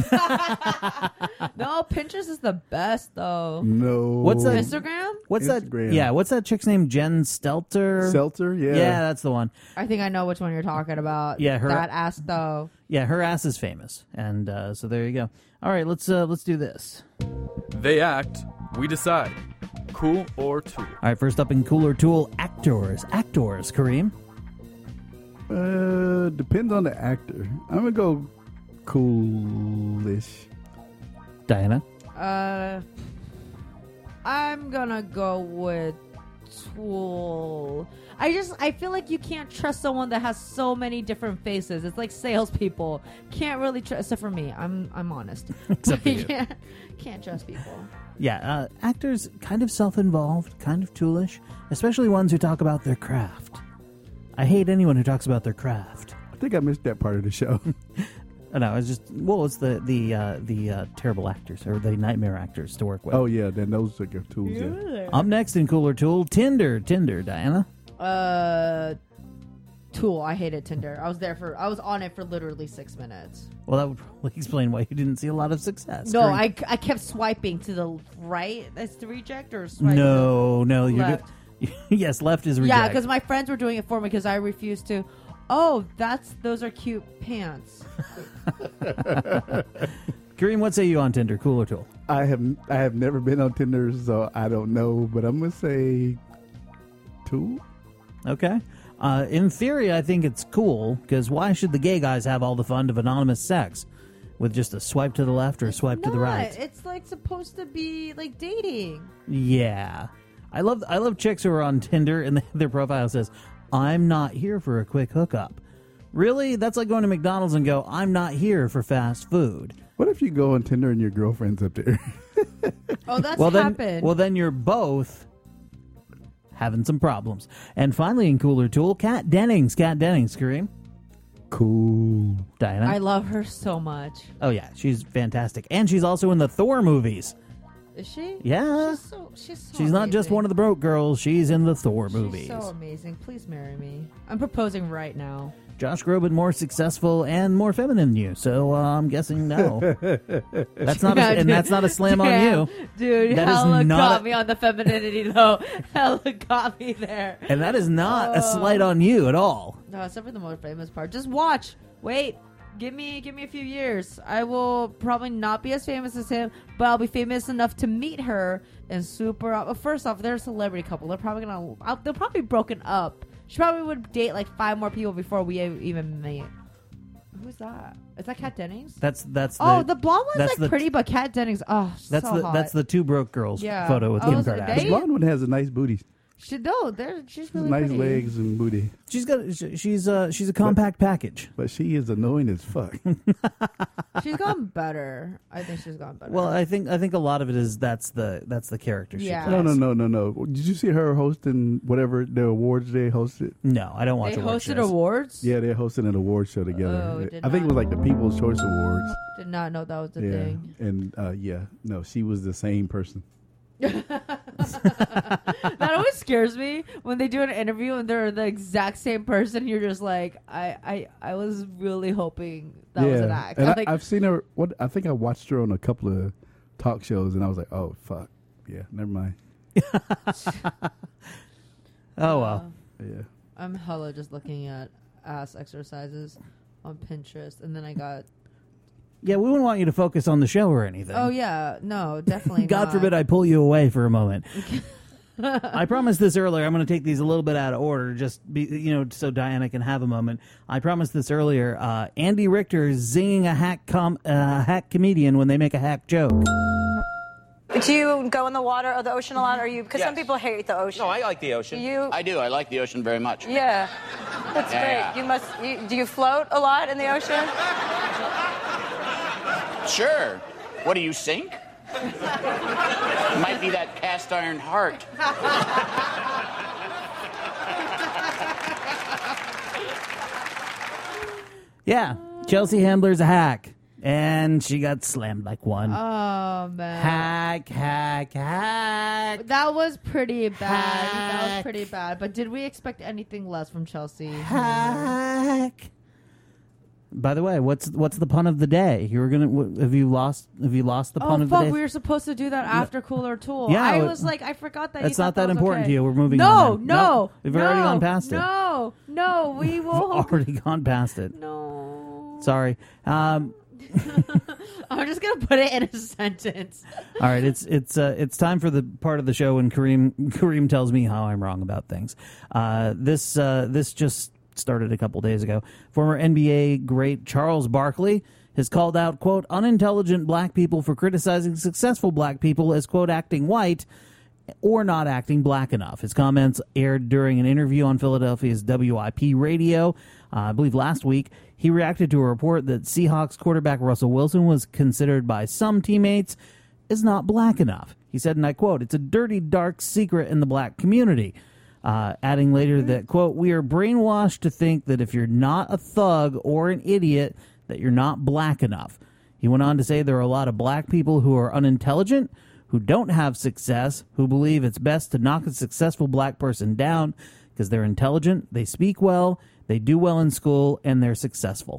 no, Pinterest is the best though. No. What's that? Instagram? What's Instagram. that? Yeah, what's that chick's name? Jen Stelter. Seltzer, yeah. Yeah, that's the one. I think I know which one you're talking about. Yeah, her- that ass though. Yeah, her ass is famous, and uh, so there you go. All right, let's uh, let's do this. They act, we decide. Cool or tool? All right, first up in Cooler Tool, actors. Actors, Kareem. Uh, depends on the actor. I'm gonna go coolish. Diana. Uh, I'm gonna go with Tool. I just I feel like you can't trust someone that has so many different faces. It's like salespeople. Can't really trust. Except for me, I'm I'm honest. Except for you. can't, can't trust people. Yeah, uh, actors kind of self-involved, kind of toolish, especially ones who talk about their craft. I hate anyone who talks about their craft. I think I missed that part of the show. Oh, no, it's just well, it's the the uh, the uh, terrible actors or the nightmare actors to work with. Oh yeah, then those are good tools. Yeah. Up next in Cooler Tool, Tinder. Tinder, Diana. Uh, Tool. I hated Tinder. I was there for. I was on it for literally six minutes. Well, that would probably explain why you didn't see a lot of success. No, Kareem. I, I kept swiping to the right. That's the reject or swipe No, no, you're left. good. Yes, left is reject. Yeah, because my friends were doing it for me because I refused to. Oh, that's those are cute pants. Kareem, what say you on Tinder? Cooler Tool. I have I have never been on Tinder, so I don't know. But I'm gonna say two. Okay. Uh, in theory, I think it's cool because why should the gay guys have all the fun of anonymous sex with just a swipe to the left or a swipe to the right? It's like supposed to be like dating. Yeah, I love I love chicks who are on Tinder and their profile says, "I'm not here for a quick hookup." Really? That's like going to McDonald's and go, "I'm not here for fast food." What if you go on Tinder and your girlfriend's up there? Oh, that's well, then, happened. well, then you're both having some problems. And finally, in Cooler Tool, Kat Dennings. Kat Dennings, Kareem. Cool. Diana. I love her so much. Oh yeah, she's fantastic, and she's also in the Thor movies. Is she? Yeah. She's so. She's so. She's not just amazing. one of the broke girls. She's in the Thor movies. She's so amazing. Please marry me. I'm proposing right now. Josh Groban more successful and more feminine than you, so uh, I'm guessing no. That's not, a, Yeah, and dude. that's not a slam Damn, on you, dude. That is hella not got a- me on the femininity though. Hella got me there. and that is not a Oh. slight on you at all. No, except for the most famous part. Just watch. Wait. Give me, give me a few years. I will probably not be as famous as him, but I'll be famous enough to meet her and super. Well, first off, they're a celebrity couple. They're probably gonna. I'll, they'll probably be broken up. She probably would date like five more people before we even meet. Who's that? Is that Kat Dennings? That's that's oh, the, the blonde one's that's like the- pretty, but Kat Dennings. Oh, That's so the hot. that's the two broke girls Yeah. photo with I Kim was like, Kardashian. they- The blonde one has a nice booty. She no, they're she's really nice pretty. legs and booty. She's got she- she's uh she's a compact package. But she is annoying as fuck. She's gotten better. I think she's gotten better. Well, I think I think a lot of it is that's the that's the character. She Yeah. plays. No, no, no, no, no. Did you see her hosting whatever the awards they hosted? No, I don't watch They award hosted shows. awards. Yeah, they're hosting an award show together. Oh, did I think it was not- like the People's Choice Awards. Did not know that was the yeah, thing. and uh, yeah, no, she was the same person. That always scares me when they do an interview and they're the exact same person. You're just like, I, I, I was really hoping that yeah, was an act. and I'm I, like, I've seen her. What I think I watched her on a couple of talk shows, and I was like, oh fuck, yeah, never mind. Oh well. Yeah. I'm hella just looking at ass exercises on Pinterest, and then I got. Yeah, we wouldn't want you to focus on the show or anything. Oh yeah, no, definitely. God not. forbid I pull you away for a moment. I promised this earlier. I'm going to take these a little bit out of order, just be, you know, so Diana can have a moment. I promised this earlier. Uh, Andy Richter is zinging a hack com- uh, hack comedian when they make a hack joke. Do you go in the water or the ocean a lot? Or you? Because some Yes. people hate the ocean. No, I like the ocean. You? I do. I like the ocean very much. Yeah, that's Yeah, great. yeah. You must. You, do you float a lot in the ocean? Sure. What do you sink? Might be that cast iron heart. Yeah, Chelsea Handler's a hack, and she got slammed like one. Oh man. Hack, hack, hack. That was pretty bad. That was pretty bad. But did we expect anything less from Chelsea? Hack. By the way, what's what's the pun of the day? You were gonna wh- have you lost have you lost the pun Oh of the fuck! day? We were supposed to do that after Cooler Tool. Yeah, I it- was like, I forgot that. That's you not thought that was important okay. to you. We're moving no, on. then. No, we've no, already gone past it. No, no, we will. Already gone past it. No. Sorry. Um, I'm just gonna put it in a sentence. all right, it's it's uh, it's time for the part of the show when Kareem Kareem tells me how I'm wrong about things. Uh, this uh, this just started a couple days ago. Former N B A great Charles Barkley has called out, quote, unintelligent black people for criticizing successful black people as, quote, acting white or not acting black enough. His comments aired during an interview on Philadelphia's W I P radio, uh, I believe last week. He reacted to a report that Seahawks quarterback Russell Wilson was considered by some teammates as not black enough. He said, and I quote, it's a dirty, dark secret in the black community. Uh, adding later that, quote, we are brainwashed to think that if you're not a thug or an idiot, that you're not black enough. He went on to say there are a lot of black people who are unintelligent, who don't have success, who believe it's best to knock a successful black person down because they're intelligent, they speak well, they do well in school, and they're successful.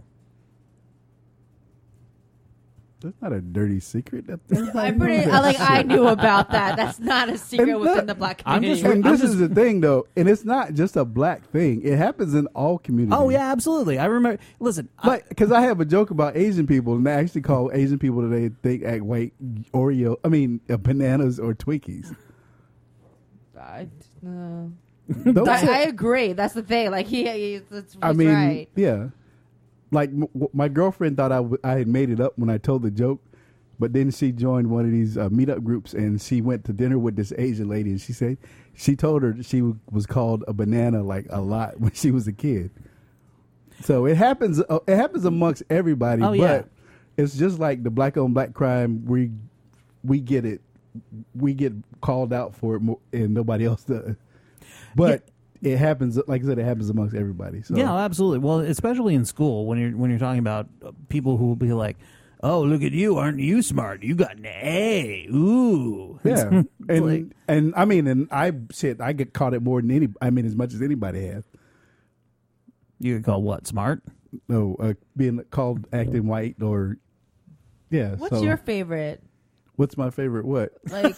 That's not a dirty secret. That, I'm pretty I, like I knew about that. That's not a secret And within look, the black I'm community. just- And this is the thing, though, and it's not just a black thing. It happens in all communities. Oh, yeah, absolutely. I remember. Listen, Like, because I have a joke about Asian people, and they actually call Asian people today they act white Oreo. I mean, uh, bananas or Twinkies. I, no. Don't I, say- I agree. That's the thing. Like he, he that's he's I mean, right. yeah. Like m- w- my girlfriend thought I, w- I had made it up when I told the joke, but then she joined one of these uh, meetup groups, and she went to dinner with this Asian lady, and she said she told her that she w- was called a banana like a lot when she was a kid. So it happens. Uh, it happens amongst everybody, Oh, but yeah. it's just like the black on black crime. We we get it. We get called out for it, more, and nobody else does. But it happens, like I said, it happens amongst everybody. So. Yeah, absolutely. Well, especially in school when you're when you're talking about people who will be like, "Oh, look at you! Aren't you smart? You got an A! Ooh!" Yeah, It's and like- and I mean, and I shit, I get caught it more than any. I mean, as much as anybody has. You could call what, smart? No, uh, being called acting white or yeah. What's so, your favorite? What's my favorite? What? Like,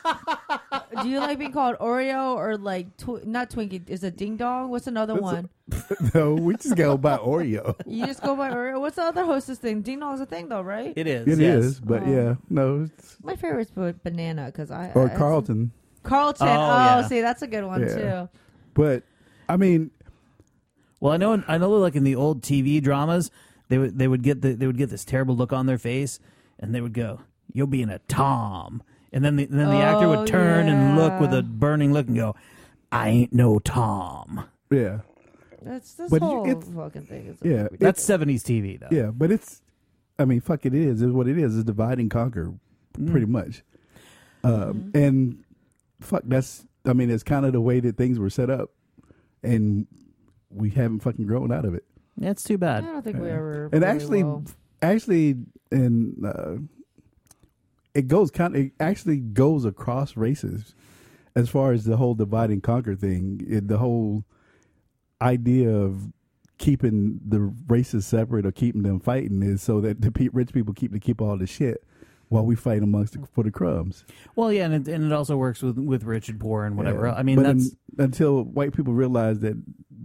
do you like being called Oreo or like tw- not Twinkie? Is it Ding Dong? What's another one? No, we just go by Oreo. You just go by Oreo. What's the other hostess thing? Ding Dong's a thing though, right? It is. It yes. is, but Oh. yeah, no. It's, My favorite's ba- banana because I or I- Carlton. Carlton. Oh, Oh, yeah. see, that's a good one Yeah. too. But I mean, Well, I know. I know. Like in the old T V dramas, they would they would get the, they would get this terrible look on their face, and they would go, "You're being a Tom," and then the, and then the actor Oh, would turn and look with yeah. a burning look and go, "I ain't no Tom." yeah, That's this But you- whole it's- fucking thing. Is yeah. That's it's- seventies T V though. Yeah, but it's. I mean, fuck, it is. It's what it is. It's divide and conquer, pretty much. Um, And fuck, that's. I mean, it's kind of the way that things were set up, and we haven't fucking grown out of it. That's too I bad. don't think we ever. And really actually, will. actually, and uh, it goes kind of. It actually goes across races, as far as the whole divide and conquer thing. It, the whole idea of keeping the races separate or keeping them fighting is so that the pe- rich people keep to keep all the shit while we fight amongst the, for the crumbs. Well, yeah, and it, and it also works with with rich and poor and whatever. Yeah. I mean, But that's un- until white people realize that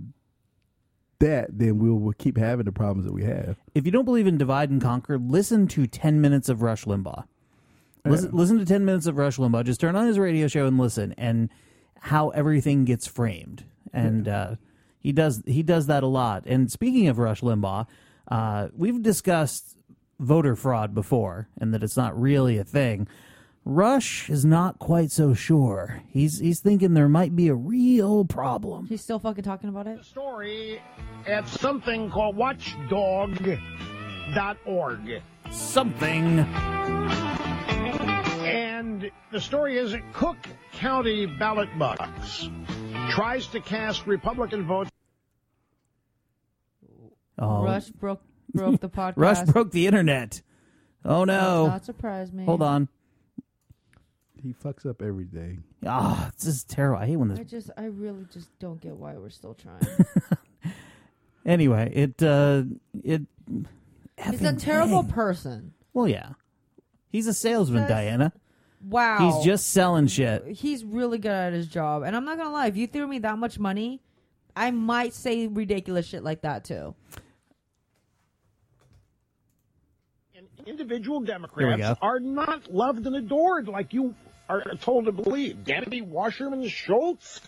that, then we'll, we'll keep having the problems that we have. if you don't believe in divide and conquer, listen to ten minutes of Rush Limbaugh. Listen, listen to ten minutes of Rush Limbaugh. Just turn on his radio show and listen, and how everything gets framed. And uh, he does he does that a lot. And speaking of Rush Limbaugh, uh, we've discussed voter fraud before, and that it's not really a thing. Rush is not quite so sure. He's he's thinking there might be a real problem. He's still fucking talking about it. Story at something called watchdog dot org. Something. And the story is that Cook County ballot box tries to cast Republican votes. Oh. Rush broke broke the podcast. Rush broke the internet. Oh no! Does not surprise me. Hold on. He fucks up every day. Ah, this is terrible. I hate when I this. just, I really just don't get why we're still trying. Anyway, it uh, it. He's a effing terrible dang. person. Well, yeah, he's a salesman, That's- Diana. Wow. He's just selling shit. He's really good at his job. And I'm not going to lie, if you threw me that much money, I might say ridiculous shit like that too. Individual Here we Democrats go. are not loved and adored like you are told to believe. Danny Wasserman Schultz,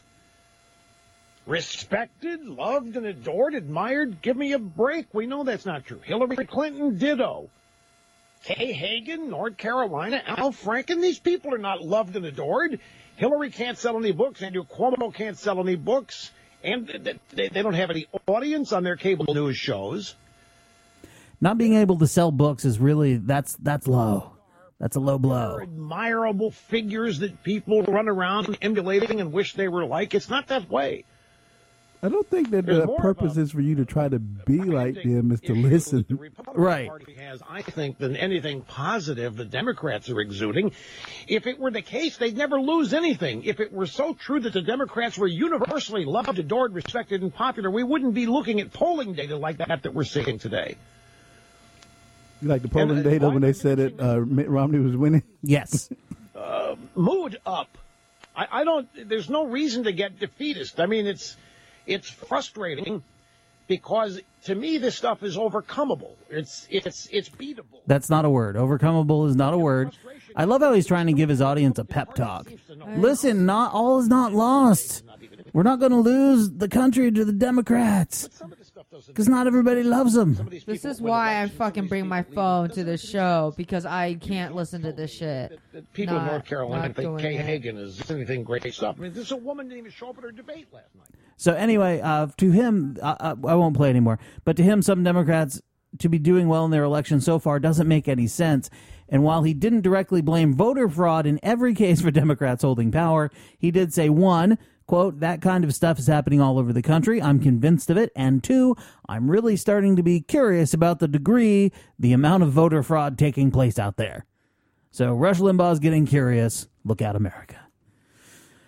respected, loved and adored, admired. Give me a break. We know that's not true. Hillary Clinton, ditto. Kay Hagan, North Carolina, Al Franken, these people are not loved and adored. Hillary can't sell any books. Andrew Cuomo can't sell any books. And they, they don't have any audience on their cable news shows. Not being able to sell books is really that's that's low. That's a low blow. Admirable figures that people run around emulating and wish they were like. It's not that way. I don't think that There's the more purpose is for you to try to be like them, is to listen. Right. Party has, I think, than anything positive the Democrats are exuding. If it were the case, they'd never lose anything. If it were so true that the Democrats were universally loved, adored, respected, and popular, we wouldn't be looking at polling data like that that we're seeing today. You like the polling And, uh, data why when they said that uh, Mitt Romney was winning? Yes. Uh, mood up. I, I don't. There's no reason to get defeatist. I mean, it's it's frustrating because to me this stuff is overcomable. It's it's it's beatable. That's not a word. Overcomable is not a word. I love how he's trying to give his audience a pep talk. Listen, not all is not lost. We're not going to lose the country to the Democrats because not everybody loves them. This is why I fucking bring my phone to the show because I can't listen to this shit. People in Not- North Carolina not think doing Kay it. Hagan is anything great stuff. I mean, this woman didn't even show up at her debate last night. So anyway, uh, to him, I, I, I won't play anymore. But to him, some Democrats to be doing well in their election so far doesn't make any sense. And while he didn't directly blame voter fraud in every case for Democrats holding power, he did say, one, quote, that kind of stuff is happening all over the country. I'm convinced of it. And two, I'm really starting to be curious about the degree, the amount of voter fraud taking place out there. So Rush Limbaugh's getting curious. Look out, America.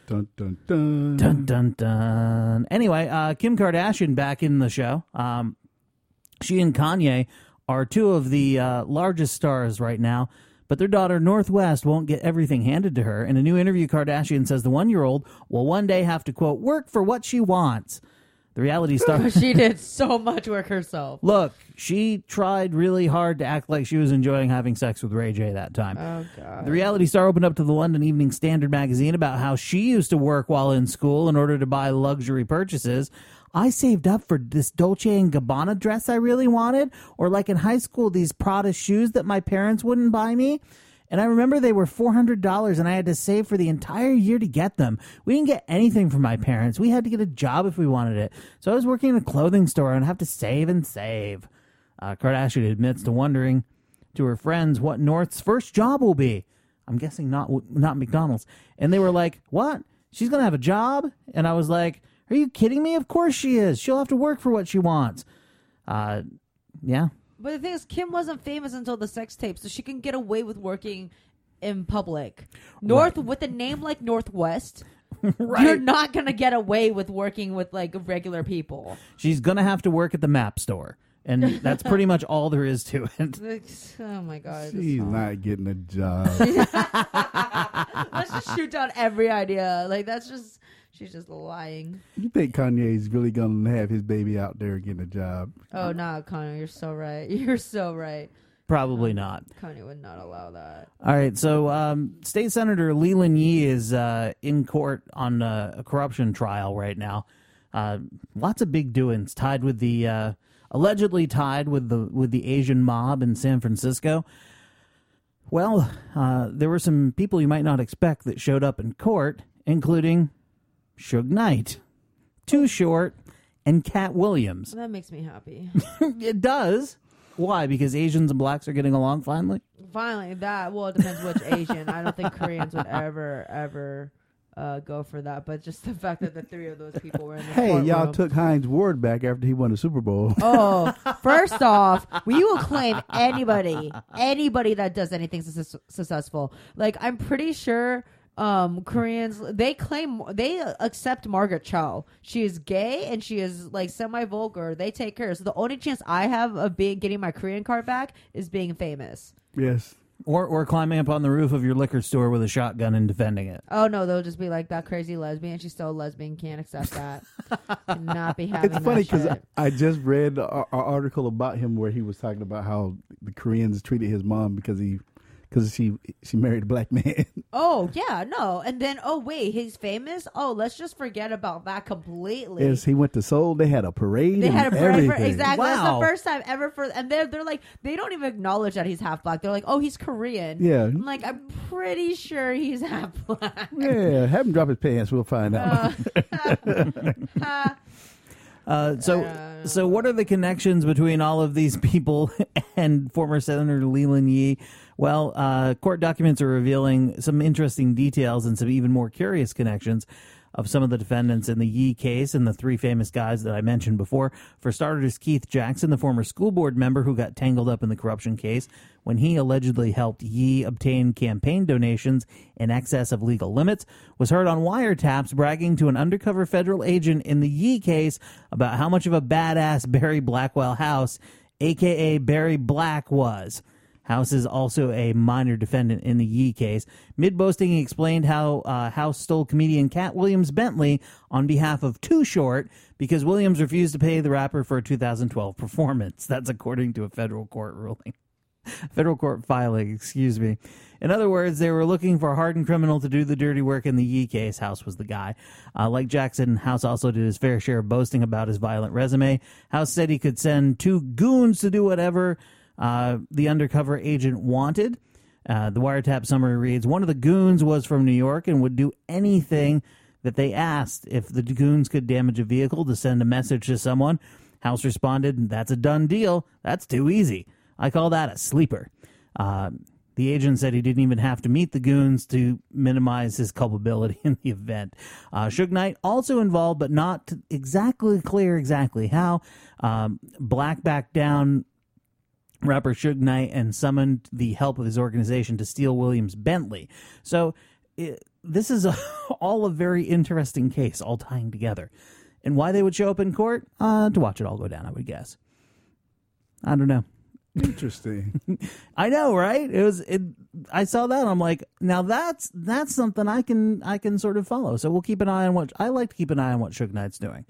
Dun, dun, dun. Dun, dun, dun. Anyway, uh, Kim Kardashian back in the show. Um, she and Kanye are two of the uh, largest stars right now, but their daughter, Northwest, won't get everything handed to her. In a new interview, Kardashian says the one-year-old will one day have to, quote, work for what she wants. The reality star... She did so much work herself. Look, she tried really hard to act like she was enjoying having sex with Ray J that time. Oh, God. The reality star opened up to the London Evening Standard magazine about how she used to work while in school in order to buy luxury purchases. I saved up for this Dolce and Gabbana dress I really wanted, or like in high school, these Prada shoes that my parents wouldn't buy me. And I remember they were four hundred dollars, and I had to save for the entire year to get them. We didn't get anything from my parents. We had to get a job if we wanted it. So I was working in a clothing store and have to save and save. Uh, Kardashian admits to wondering to her friends what North's first job will be. I'm guessing not not McDonald's. And they were like, what? She's going to have a job? And I was like, are you kidding me? Of course she is. She'll have to work for what she wants. Uh, yeah. But the thing is, Kim wasn't famous until the sex tape, so she can get away with working in public. North Right. with a name like Northwest, Right. you're not gonna get away with working with like regular people. She's going to have to work at the map store. And that's pretty much all there is to it. Oh my God! She's not getting a job. Let's just shoot down every idea. Like that's just she's just lying. You think Kanye's really going to have his baby out there getting a job? Oh no, Kanye, you're so right. You're so right. Probably not. Kanye would not allow that. All right, so um, State Senator Leland Yee is uh, in court on uh, a corruption trial right now. Uh, lots of big doings tied with the uh, allegedly tied with the with the Asian mob in San Francisco. Well, uh, there were some people you might not expect that showed up in court, including Suge Knight, Too Short, and Cat Williams. That makes me happy. It does. Why? Because Asians and blacks are getting along finally? Finally, that, well, it depends which Asian. I don't think Koreans would ever, ever uh, go for that. But just the fact that the three of those people were in the Hey, courtroom. y'all took Heinz Ward back after he won the Super Bowl. Oh, first off, we will claim anybody, anybody that does anything su- successful. Like, I'm pretty sure um, Koreans, they claim, they accept Margaret Cho. She is gay and she is like semi-vulgar. They take her. So the only chance I have of being getting my Korean card back is being famous. Yes. Or or climbing up on the roof of your liquor store with a shotgun and defending it. Oh no, they'll just be like, that crazy lesbian. She's still a lesbian. Can't accept that. Cannot be having It's funny that because shit. I, I just read an article about him where he was talking about how the Koreans treated his mom because he because she she married a black man. Oh yeah, no, and then oh wait, he's famous. Oh, let's just forget about that completely. Yes, he went to Seoul. They had a parade. They and had a parade for, everything. exactly. That's Wow. the first time ever for, and they're they're like they don't even acknowledge that he's half black. They're like, oh, he's Korean. Yeah. I'm like, I'm pretty sure he's half black. Yeah, have him drop his pants. We'll find out. Uh, so, so what are the connections between all of these people and former Senator Leland Yee? Well, uh, court documents are revealing some interesting details and some even more curious connections of some of the defendants in the Yee case and the three famous guys that I mentioned before. For starters, Keith Jackson, the former school board member who got tangled up in the corruption case when he allegedly helped Yee obtain campaign donations in excess of legal limits, was heard on wiretaps bragging to an undercover federal agent in the Yee case about how much of a badass Barry Blackwell House, a k a. Barry Black, was. House is also a minor defendant in the Yee case. Mid-boasting, he explained how uh, House stole comedian Cat Williams Bentley on behalf of Too Short because Williams refused to pay the rapper for a two thousand twelve performance. That's according to a federal court ruling. Federal court filing, excuse me. In other words, they were looking for a hardened criminal to do the dirty work in the Yee case. House was the guy. Uh, like Jackson, House also did his fair share of boasting about his violent resume. House said he could send two goons to do whatever uh, the undercover agent wanted. Uh, the wiretap summary reads, one of the goons was from New York and would do anything that they asked. If the goons could damage a vehicle to send a message to someone, House responded, that's a done deal. That's too easy. I call that a sleeper. Uh, the agent said he didn't even have to meet the goons to minimize his culpability in the event. Uh, Suge Knight also involved, but not exactly clear exactly how. Um, Black backed down rapper Suge Knight and summoned the help of his organization to steal Williams Bentley. So it, this is a, all a very interesting case, all tying together. And why they would show up in court? Uh, to watch it all go down, I would guess. I don't know. Interesting. I know, right? It was. It. I saw that. And I'm like, now that's that's something I can I can sort of follow. So we'll keep an eye on what I like to keep an eye on what Suge Knight's doing.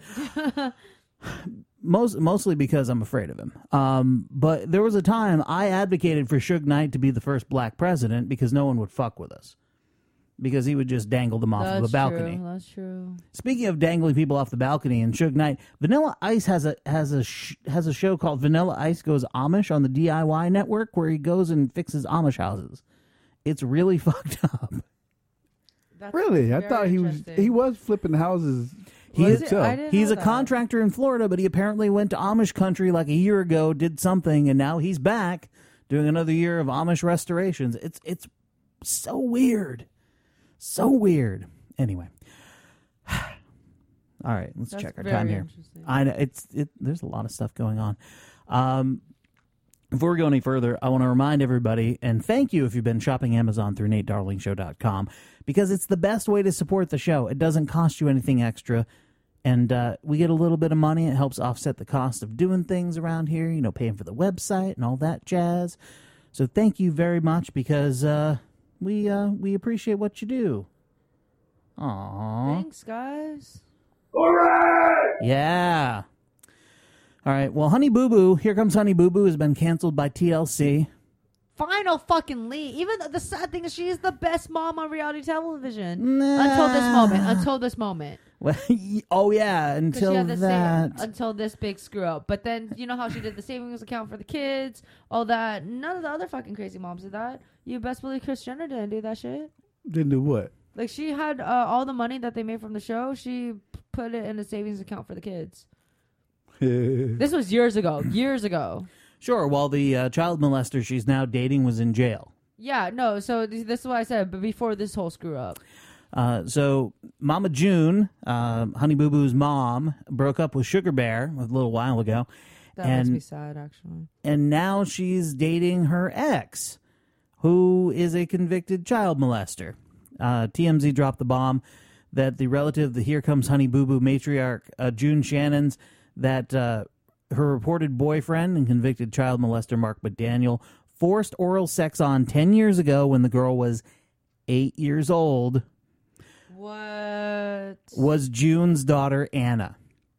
Most mostly because I'm afraid of him. Um, but there was a time I advocated for Suge Knight to be the first black president because no one would fuck with us. Because he would just dangle them off That's of a balcony. True. That's true. Speaking of dangling people off the balcony and Suge Knight, Vanilla Ice has a has a sh- has a show called Vanilla Ice Goes Amish on the D I Y network where he goes and fixes Amish houses. It's really fucked up. That's Really? I thought he was he was flipping houses. He Was is, it? I didn't he's know a that. contractor in Florida, but he apparently went to Amish country like a year ago, did something, and now he's back doing another year of Amish restorations. It's it's so weird. So weird. Anyway. All right, let's That's check our very time here. interesting. I know it's it there's a lot of stuff going on. Um Before we go any further, I want to remind everybody, and thank you if you've been shopping Amazon through Nate Darling Show dot com, because it's the best way to support the show. It doesn't cost you anything extra, and uh, we get a little bit of money. It helps offset the cost of doing things around here, you know, paying for the website and all that jazz. So thank you very much, because uh, we uh, we appreciate what you do. Aww. Thanks, guys. Yeah. All right. Well, Honey Boo Boo, Here Comes Honey Boo Boo has been canceled by T L C. Final fucking Lee. Even the sad thing is, she is the best mom on reality television until this moment. Until this moment. Well, oh yeah, 'Cause until she had the that. sa- until this big screw up. But then you know how she did the savings account for the kids, all that. None of the other fucking crazy moms did that. You best believe Kris Jenner didn't do that shit. Didn't do what? Like she had uh, all the money that they made from the show. She p- put it in a savings account for the kids. This was years ago. Years ago. Sure. While the uh, child molester she's now dating was in jail. Yeah. No. So th- this is what I said. But before this whole screw up. Uh, so Mama June, uh, Honey Boo Boo's mom, broke up with Sugar Bear a little while ago. That and, makes me sad, actually. And now she's dating her ex, who is a convicted child molester. Uh, T M Z dropped the bomb that the relative, the Here Comes Honey Boo Boo matriarch, uh, June Shannon's, that uh, her reported boyfriend and convicted child molester Mark McDaniel forced oral sex on ten years ago when the girl was eight years old. What? Was June's daughter, Anna.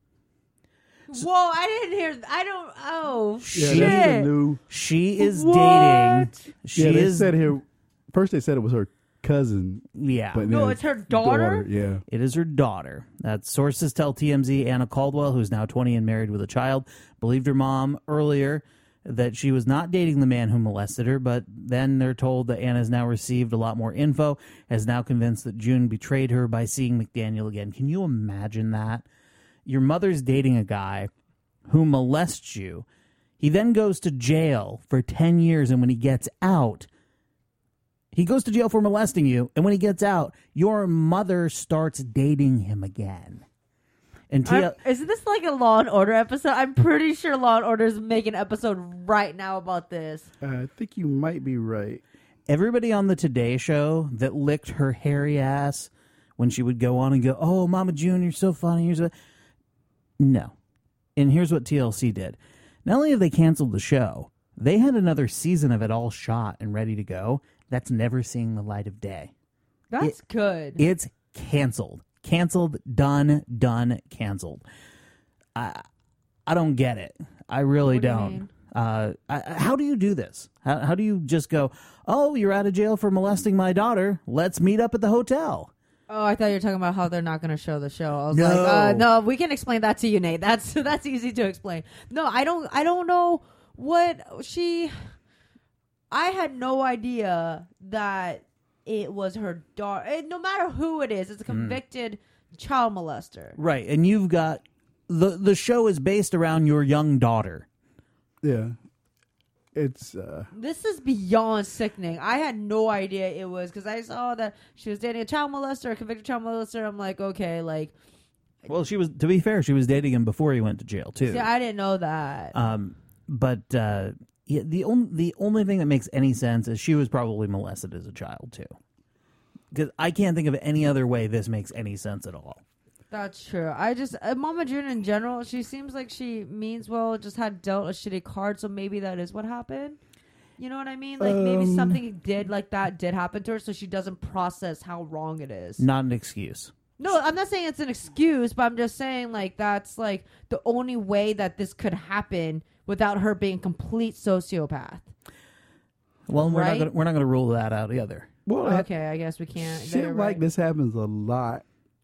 Whoa, I didn't hear. I don't. Oh, Yeah, shit. that's the new. She is What? dating. She yeah, they is. said here. First, they said it was her cousin. Yeah. But No, then it's her daughter? Yeah. It is her daughter. That sources tell T M Z Anna Caldwell, who's now twenty and married with a child, believed her mom earlier that she was not dating the man who molested her, but then they're told that Anna has now received a lot more info, has now convinced that June betrayed her by seeing McDaniel again. Can you imagine that? Your mother's dating a guy who molests you. He then goes to jail for ten years, and when he gets out, he goes to jail for molesting you, and when he gets out, your mother starts dating him again. And T L- I'm- Isn't this like a Law and Order episode? I'm pretty sure Law and Order is making an episode right now about this. I think you might be right. Everybody on the Today Show that licked her hairy ass when she would go on and go, "Oh, Mama June, you're so funny." You're so... No. And here's what T L C did. Not only have they canceled the show, they had another season of it all shot and ready to go. That's never seeing the light of day. That's It- good. It's canceled. Canceled, done, done, canceled. I I don't get it. I really What do you don't. mean? Uh, I, how do you do this? How, how do you just go, "Oh, you're out of jail for molesting my daughter. Let's meet up at the hotel." Oh, I thought you were talking about how they're not going to show the show. I was No. like, uh, no, we can explain that to you, Nate. That's that's easy to explain. No, I don't. I don't know what she. I had no idea that it was her daughter. No matter who it is, it's a convicted child molester. Right, and you've got the the show is based around your young daughter. Yeah. It's uh This is beyond sickening. I had no idea it was because I saw that she was dating a child molester, a convicted child molester. I'm like, okay, like, Well, she was, to be fair, she was dating him before he went to jail too. see, I didn't know that. Um, but uh, yeah, the only the only thing that makes any sense is she was probably molested as a child too. Because I can't think of any other way this makes any sense at all. That's true. I just uh, Mama June in general, she seems like she means well. Just had dealt a shitty card, so maybe that is what happened. You know what I mean? Like maybe Um, something did like that did happen to her, so she doesn't process how wrong it is. Not an excuse. No, I'm not saying it's an excuse, but I'm just saying like that's like the only way that this could happen without her being a complete sociopath. Well, we're Right? not gonna, we're not going to rule that out either. Well, Okay, I guess we can't. shit You're like right. this happens a lot.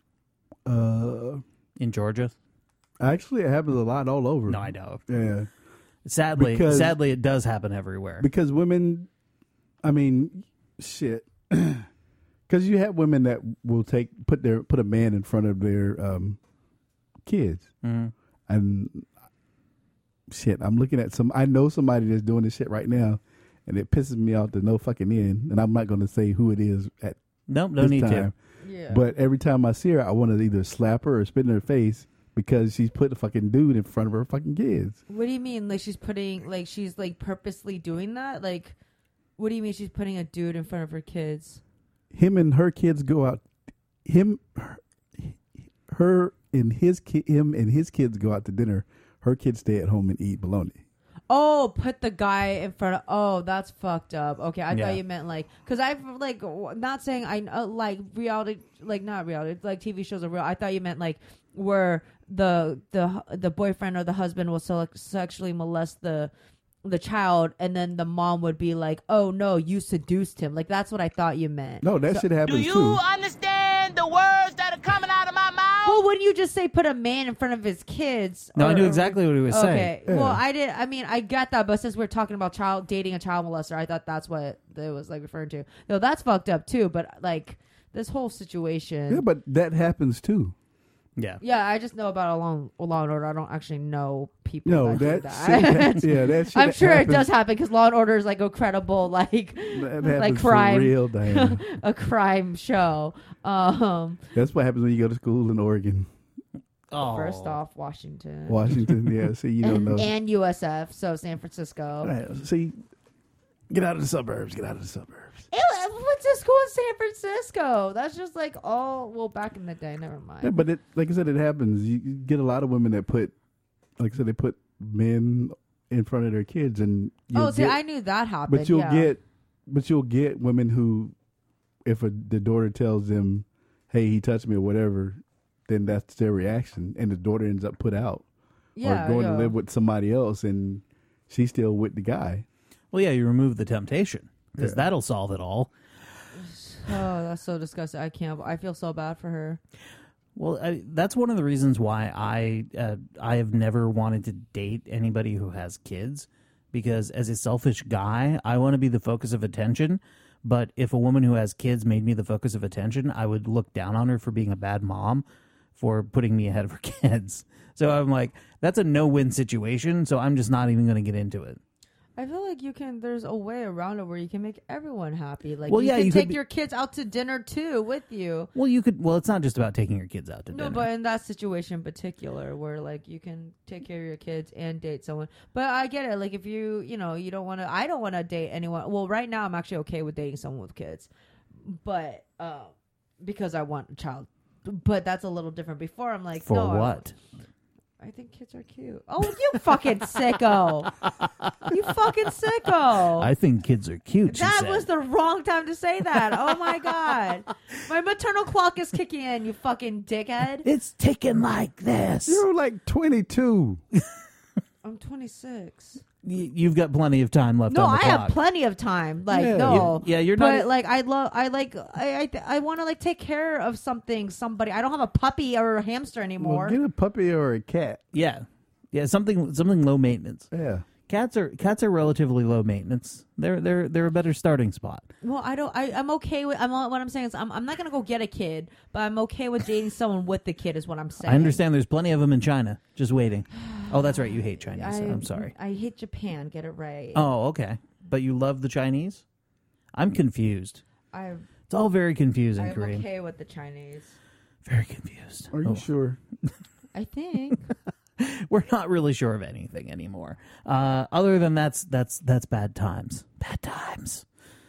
Uh, in Georgia, actually, it happens a lot all over. No, I know. Yeah, Sadly, Because- sadly, it does happen everywhere. because women, I mean, shit. Because you have women that will take put their put a man in front of their um, kids, Mhm. and shit. I'm looking at some. I know somebody that's doing this shit right now, and it pisses me off to no fucking end. And I'm not going to say who it is at Nope, no this need to. time. Yeah. But every time I see her, I want to either slap her or spit in her face because she's put a fucking dude in front of her fucking kids. What do you mean? Like she's putting, like she's like purposely doing that? Like, what do you mean she's putting a dude in front of her kids? Him and her kids go out. Him, her, her and his ki- him and his kids go out to dinner. Her kids stay at home and eat bologna. Oh, put the guy in front of. Oh, that's fucked up. Okay, I Yeah. thought you meant like because I've like w- not saying I uh, like reality, like not reality, like T V shows are real. I thought you meant like where the the the boyfriend or the husband will so, sexually molest the the child, and then the mom would be like, "Oh no, you seduced him." Like that's what I thought you meant. No, that So- shit happens Do you too. understand the words that are coming out of my mouth? Well, wouldn't you just say put a man in front of his kids? No, I Or- knew or- exactly what he was saying. Okay. Yeah. Well, I did. I mean, I get that, but since we're talking about child dating a child molester, I thought that's what it was like referring to. No, that's fucked up too. But like this whole situation. Yeah, but that happens too. Yeah. Yeah, I just know about a Law, Law and Order. I don't actually know people. No, that, do that that. shit- yeah, that shit I'm sure it happens. does happen because Law and Order is like a credible, like, That like happens for crime, real, Diana. a crime show. Um, That's what happens when you go to school in Oregon, Oh. First off, Washington, Washington. Yeah, see, you don't and, know. and U S F, so San Francisco. Right, see, get out of the suburbs. Get out of the suburbs. Ew, I went to school in San Francisco. That's just like all. Well, back in the day, never mind. Yeah, but it, like I said, it happens. You, you get a lot of women that put, like I said, they put men in front of their kids, and you'll Oh, see, get- I knew that happened. But you'll yeah. get, but you'll get women who, if a, the daughter tells them, "Hey, he touched me" or whatever, then that's their reaction, and the daughter ends up put out, Yeah, or going yeah. to live with somebody else, and she's still with the guy. Well, yeah, you remove the temptation because Yeah. that'll solve it all. Oh, that's so disgusting. I can't. I feel so bad for her. Well, I, that's one of the reasons why I uh, I have never wanted to date anybody who has kids, because as a selfish guy, I want to be the focus of attention. But if a woman who has kids made me the focus of attention, I would look down on her for being a bad mom, for putting me ahead of her kids. So I'm like, that's a no-win situation. So I'm just not even going to get into it. I feel like you can. There's a way around it where you can make everyone happy. Like, Well, you yeah, can you could take be- your kids out to dinner too with you. Well, you could. Well, it's not just about taking your kids out to No, dinner. but in that situation in particular, where like you can take care of your kids and date someone. But I get it. Like if you, you know, you don't want to. I don't want to date anyone. Well, right now I'm actually okay with dating someone with kids, but uh, because I want a child. But that's a little different. Before I'm like, For no, I what? I think kids are cute. Oh, you fucking sicko! You fucking sicko! I think kids are cute. She That said. was the wrong time to say that. Oh my god, my maternal clock is kicking in. You fucking dickhead. It's ticking like this. You're like twenty-two. I'm twenty-six. Y- You've got plenty of time left No, on I the clock. have plenty of time. Like Yeah. no, You- yeah, you're but not- like I love. I like. I I, I want to like take care of something. Somebody. I don't have a puppy or a hamster anymore. Well, get a puppy or a cat. Yeah, yeah, something something low maintenance. Yeah, cats are cats are relatively low maintenance. They're they're they're a better starting spot. Well, I don't. I, I'm okay with. I'm. What I'm saying is, I'm. I'm not gonna go get a kid, but I'm okay with dating someone with the kid. Is what I'm saying. I understand. There's plenty of them in China, just waiting. Oh, that's right. You hate Chinese. I, I'm sorry. I hate Japan. Get it right. Oh, okay. But you love the Chinese? I'm confused. I. It's all very confusing, I'm Kareem. okay with the Chinese. Very confused. Are you sure? I think. We're not really sure of anything anymore. Uh, other than that's that's that's bad times. Bad times.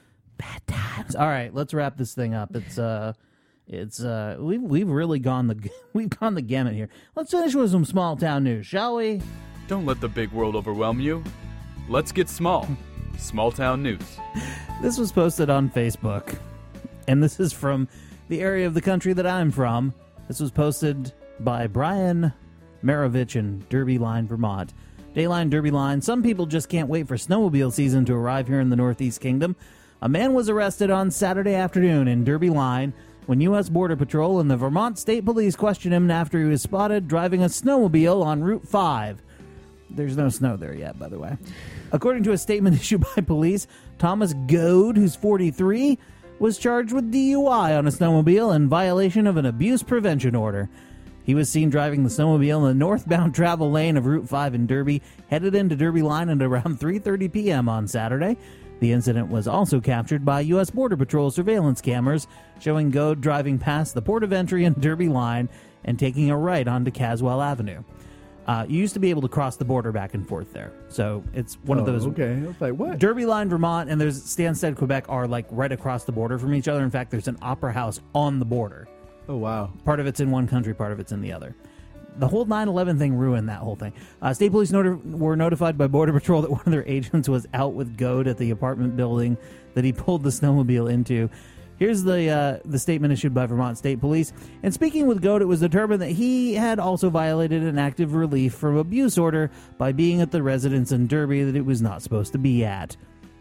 Bad times. All right, let's wrap this thing up. It's uh, it's uh, we've we've really gone the we've gone the gamut here. Let's finish with some small town news, shall we? Don't let the big world overwhelm you. Let's get small. Small town news. This was posted on Facebook, and this is from the area of the country that I'm from. This was posted by Brian Marovich in Derby Line, Vermont. Dayline, Derby Line. Some people just can't wait for snowmobile season to arrive here in the Northeast Kingdom. A man was arrested on Saturday afternoon in Derby Line when U S Border Patrol and the Vermont State Police questioned him after he was spotted driving a snowmobile on Route five. There's no snow there yet, by the way. According to a statement issued by police, Thomas Goad, who's forty-three, was charged with D U I on a snowmobile in violation of an abuse prevention order. He was seen driving the snowmobile in the northbound travel lane of Route five in Derby, headed into Derby Line at around three thirty p.m. on Saturday. The incident was also captured by U S Border Patrol surveillance cameras, showing Goad driving past the port of entry in Derby Line and taking a right onto Caswell Avenue. Uh, you used to be able to cross the border back and forth there. So it's one oh, of those. Okay, I was like, what? Derby Line, Vermont, and there's Stansted, Quebec are like right across the border from each other. In fact, there's an opera house on the border. Oh, wow. Part of it's in one country, part of it's in the other. The whole nine eleven thing ruined that whole thing. Uh, state police noti- were notified by Border Patrol that one of their agents was out with Goad at the apartment building that he pulled the snowmobile into. Here's the uh, the statement issued by Vermont State Police. And speaking with Goad, it was determined that he had also violated an active relief from abuse order by being at the residence in Derby that it was not supposed to be at.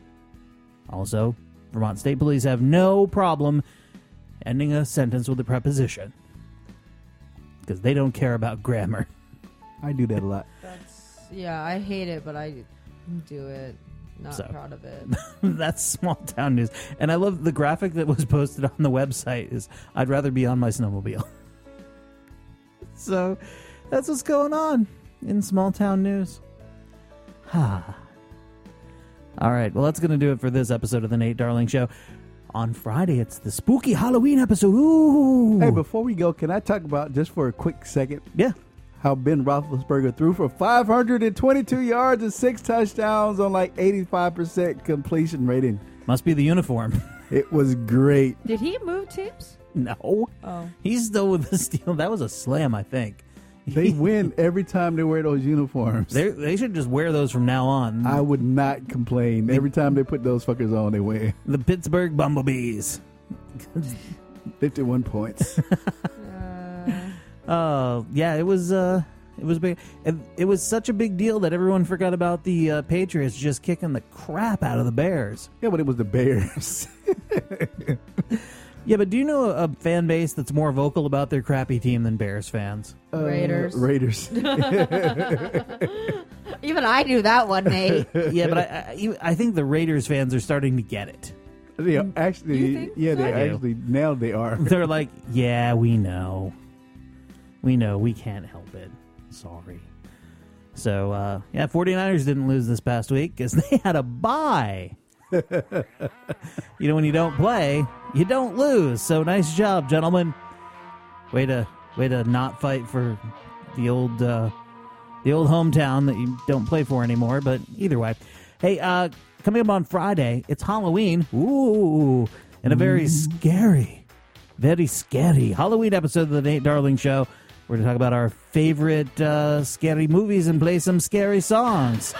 Also, Vermont State Police have no problem ending a sentence with a preposition because they don't care about grammar. I do that a lot. That's yeah, I hate it, but I do it. Not So. proud of it. That's small town news. And I love the graphic that was posted on the website is I'd rather be on my snowmobile. So that's what's going on in small town news. Ha. All right, well, that's going to do it for this episode of the Nate Darling Show. On Friday, it's the spooky Halloween episode. Ooh. Hey, before we go, can I talk about, just for a quick second, yeah, how Ben Roethlisberger threw for five hundred twenty-two yards and six touchdowns on like eighty-five percent completion rating? Must be the uniform. It was great. Did he move teams? No. Oh. He's still with the Steel. That was a slam, I think. They win every time they wear those uniforms. They they should just wear those from now on. I would not complain. Every time they put those fuckers on, they win. The Pittsburgh Bumblebees. fifty-one points. Oh, yeah, it was uh, it was big. It, it was such a big deal that everyone forgot about the uh, Patriots just kicking the crap out of the Bears. Yeah, but it was the Bears. Yeah, but do you know a, a fan base that's more vocal about their crappy team than Bears fans? Uh, Raiders. Raiders. Even I knew that one, Nate. Yeah, but I, I I think the Raiders fans are starting to get it. They are actually, You think yeah, so? they I do. actually now they are. They're like, yeah, we know. We know. We can't help it. Sorry. So, uh, yeah, 49ers didn't lose this past week because they had a bye. You know, when you don't play, you don't lose. So nice job, gentlemen. Way to way to not fight for the old uh, the old hometown that you don't play for anymore. But either way, hey, uh, coming up on Friday, it's Halloween. Ooh, and a very scary, very scary Halloween episode of the Nate Darling Show. We're going to talk about our favorite uh, scary movies and play some scary songs.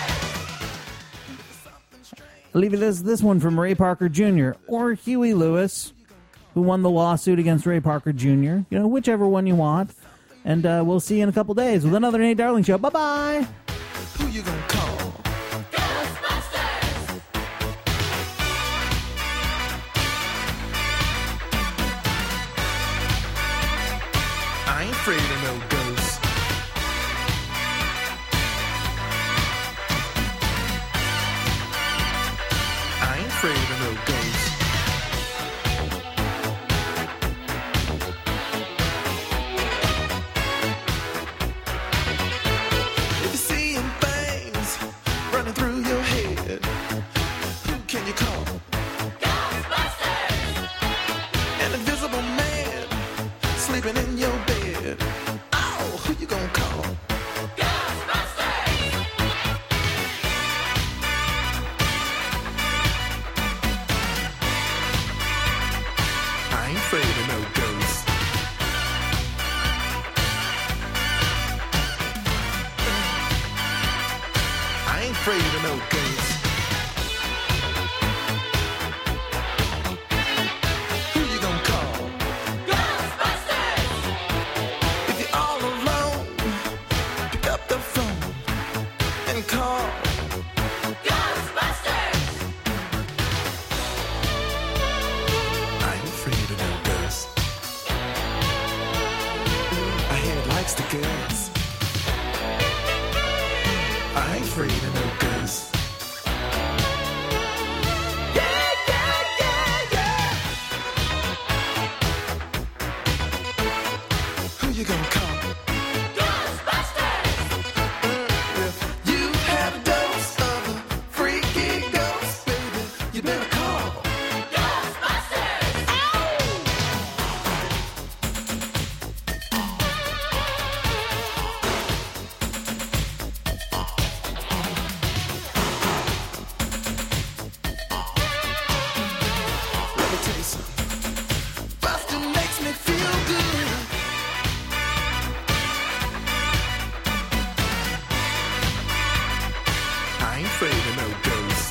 I'll leave it as this one from Ray Parker Junior or Huey Lewis, who won the lawsuit against Ray Parker Junior You know, whichever one you want. And uh, we'll see you in a couple days with another Nate Darling Show. Bye-bye. Who you gonna call? I ain't afraid of no ghosts. I ain't afraid of no ghosts. If you see afraid of no ghosts. Who you gonna call? Ghostbusters! If you're all alone, pick up the phone and call Ghostbusters! I ain't afraid of no ghosts. I hear it likes the girls. I ain't afraid of no ghosts. Yeah, yeah, yeah, yeah. Who you gonna call? Ghostbusters! If you have a dose of a freaky ghost, baby, you better call Ghostbusters! Let me tell you something. Bustin' makes me feel good. I ain't afraid of no ghosts.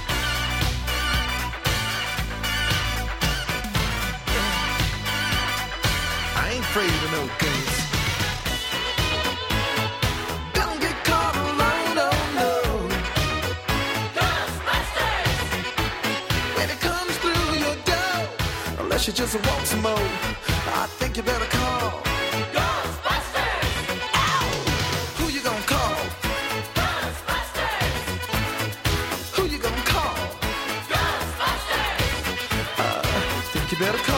I ain't afraid of no ghosts. Don't get caught alone, oh no. Ghostbusters! When it comes through your door, unless you just want some more, I think you better call Ghostbusters! Ow! Who you gonna call? Ghostbusters! Who you gonna call? Ghostbusters! Uh, I think you better call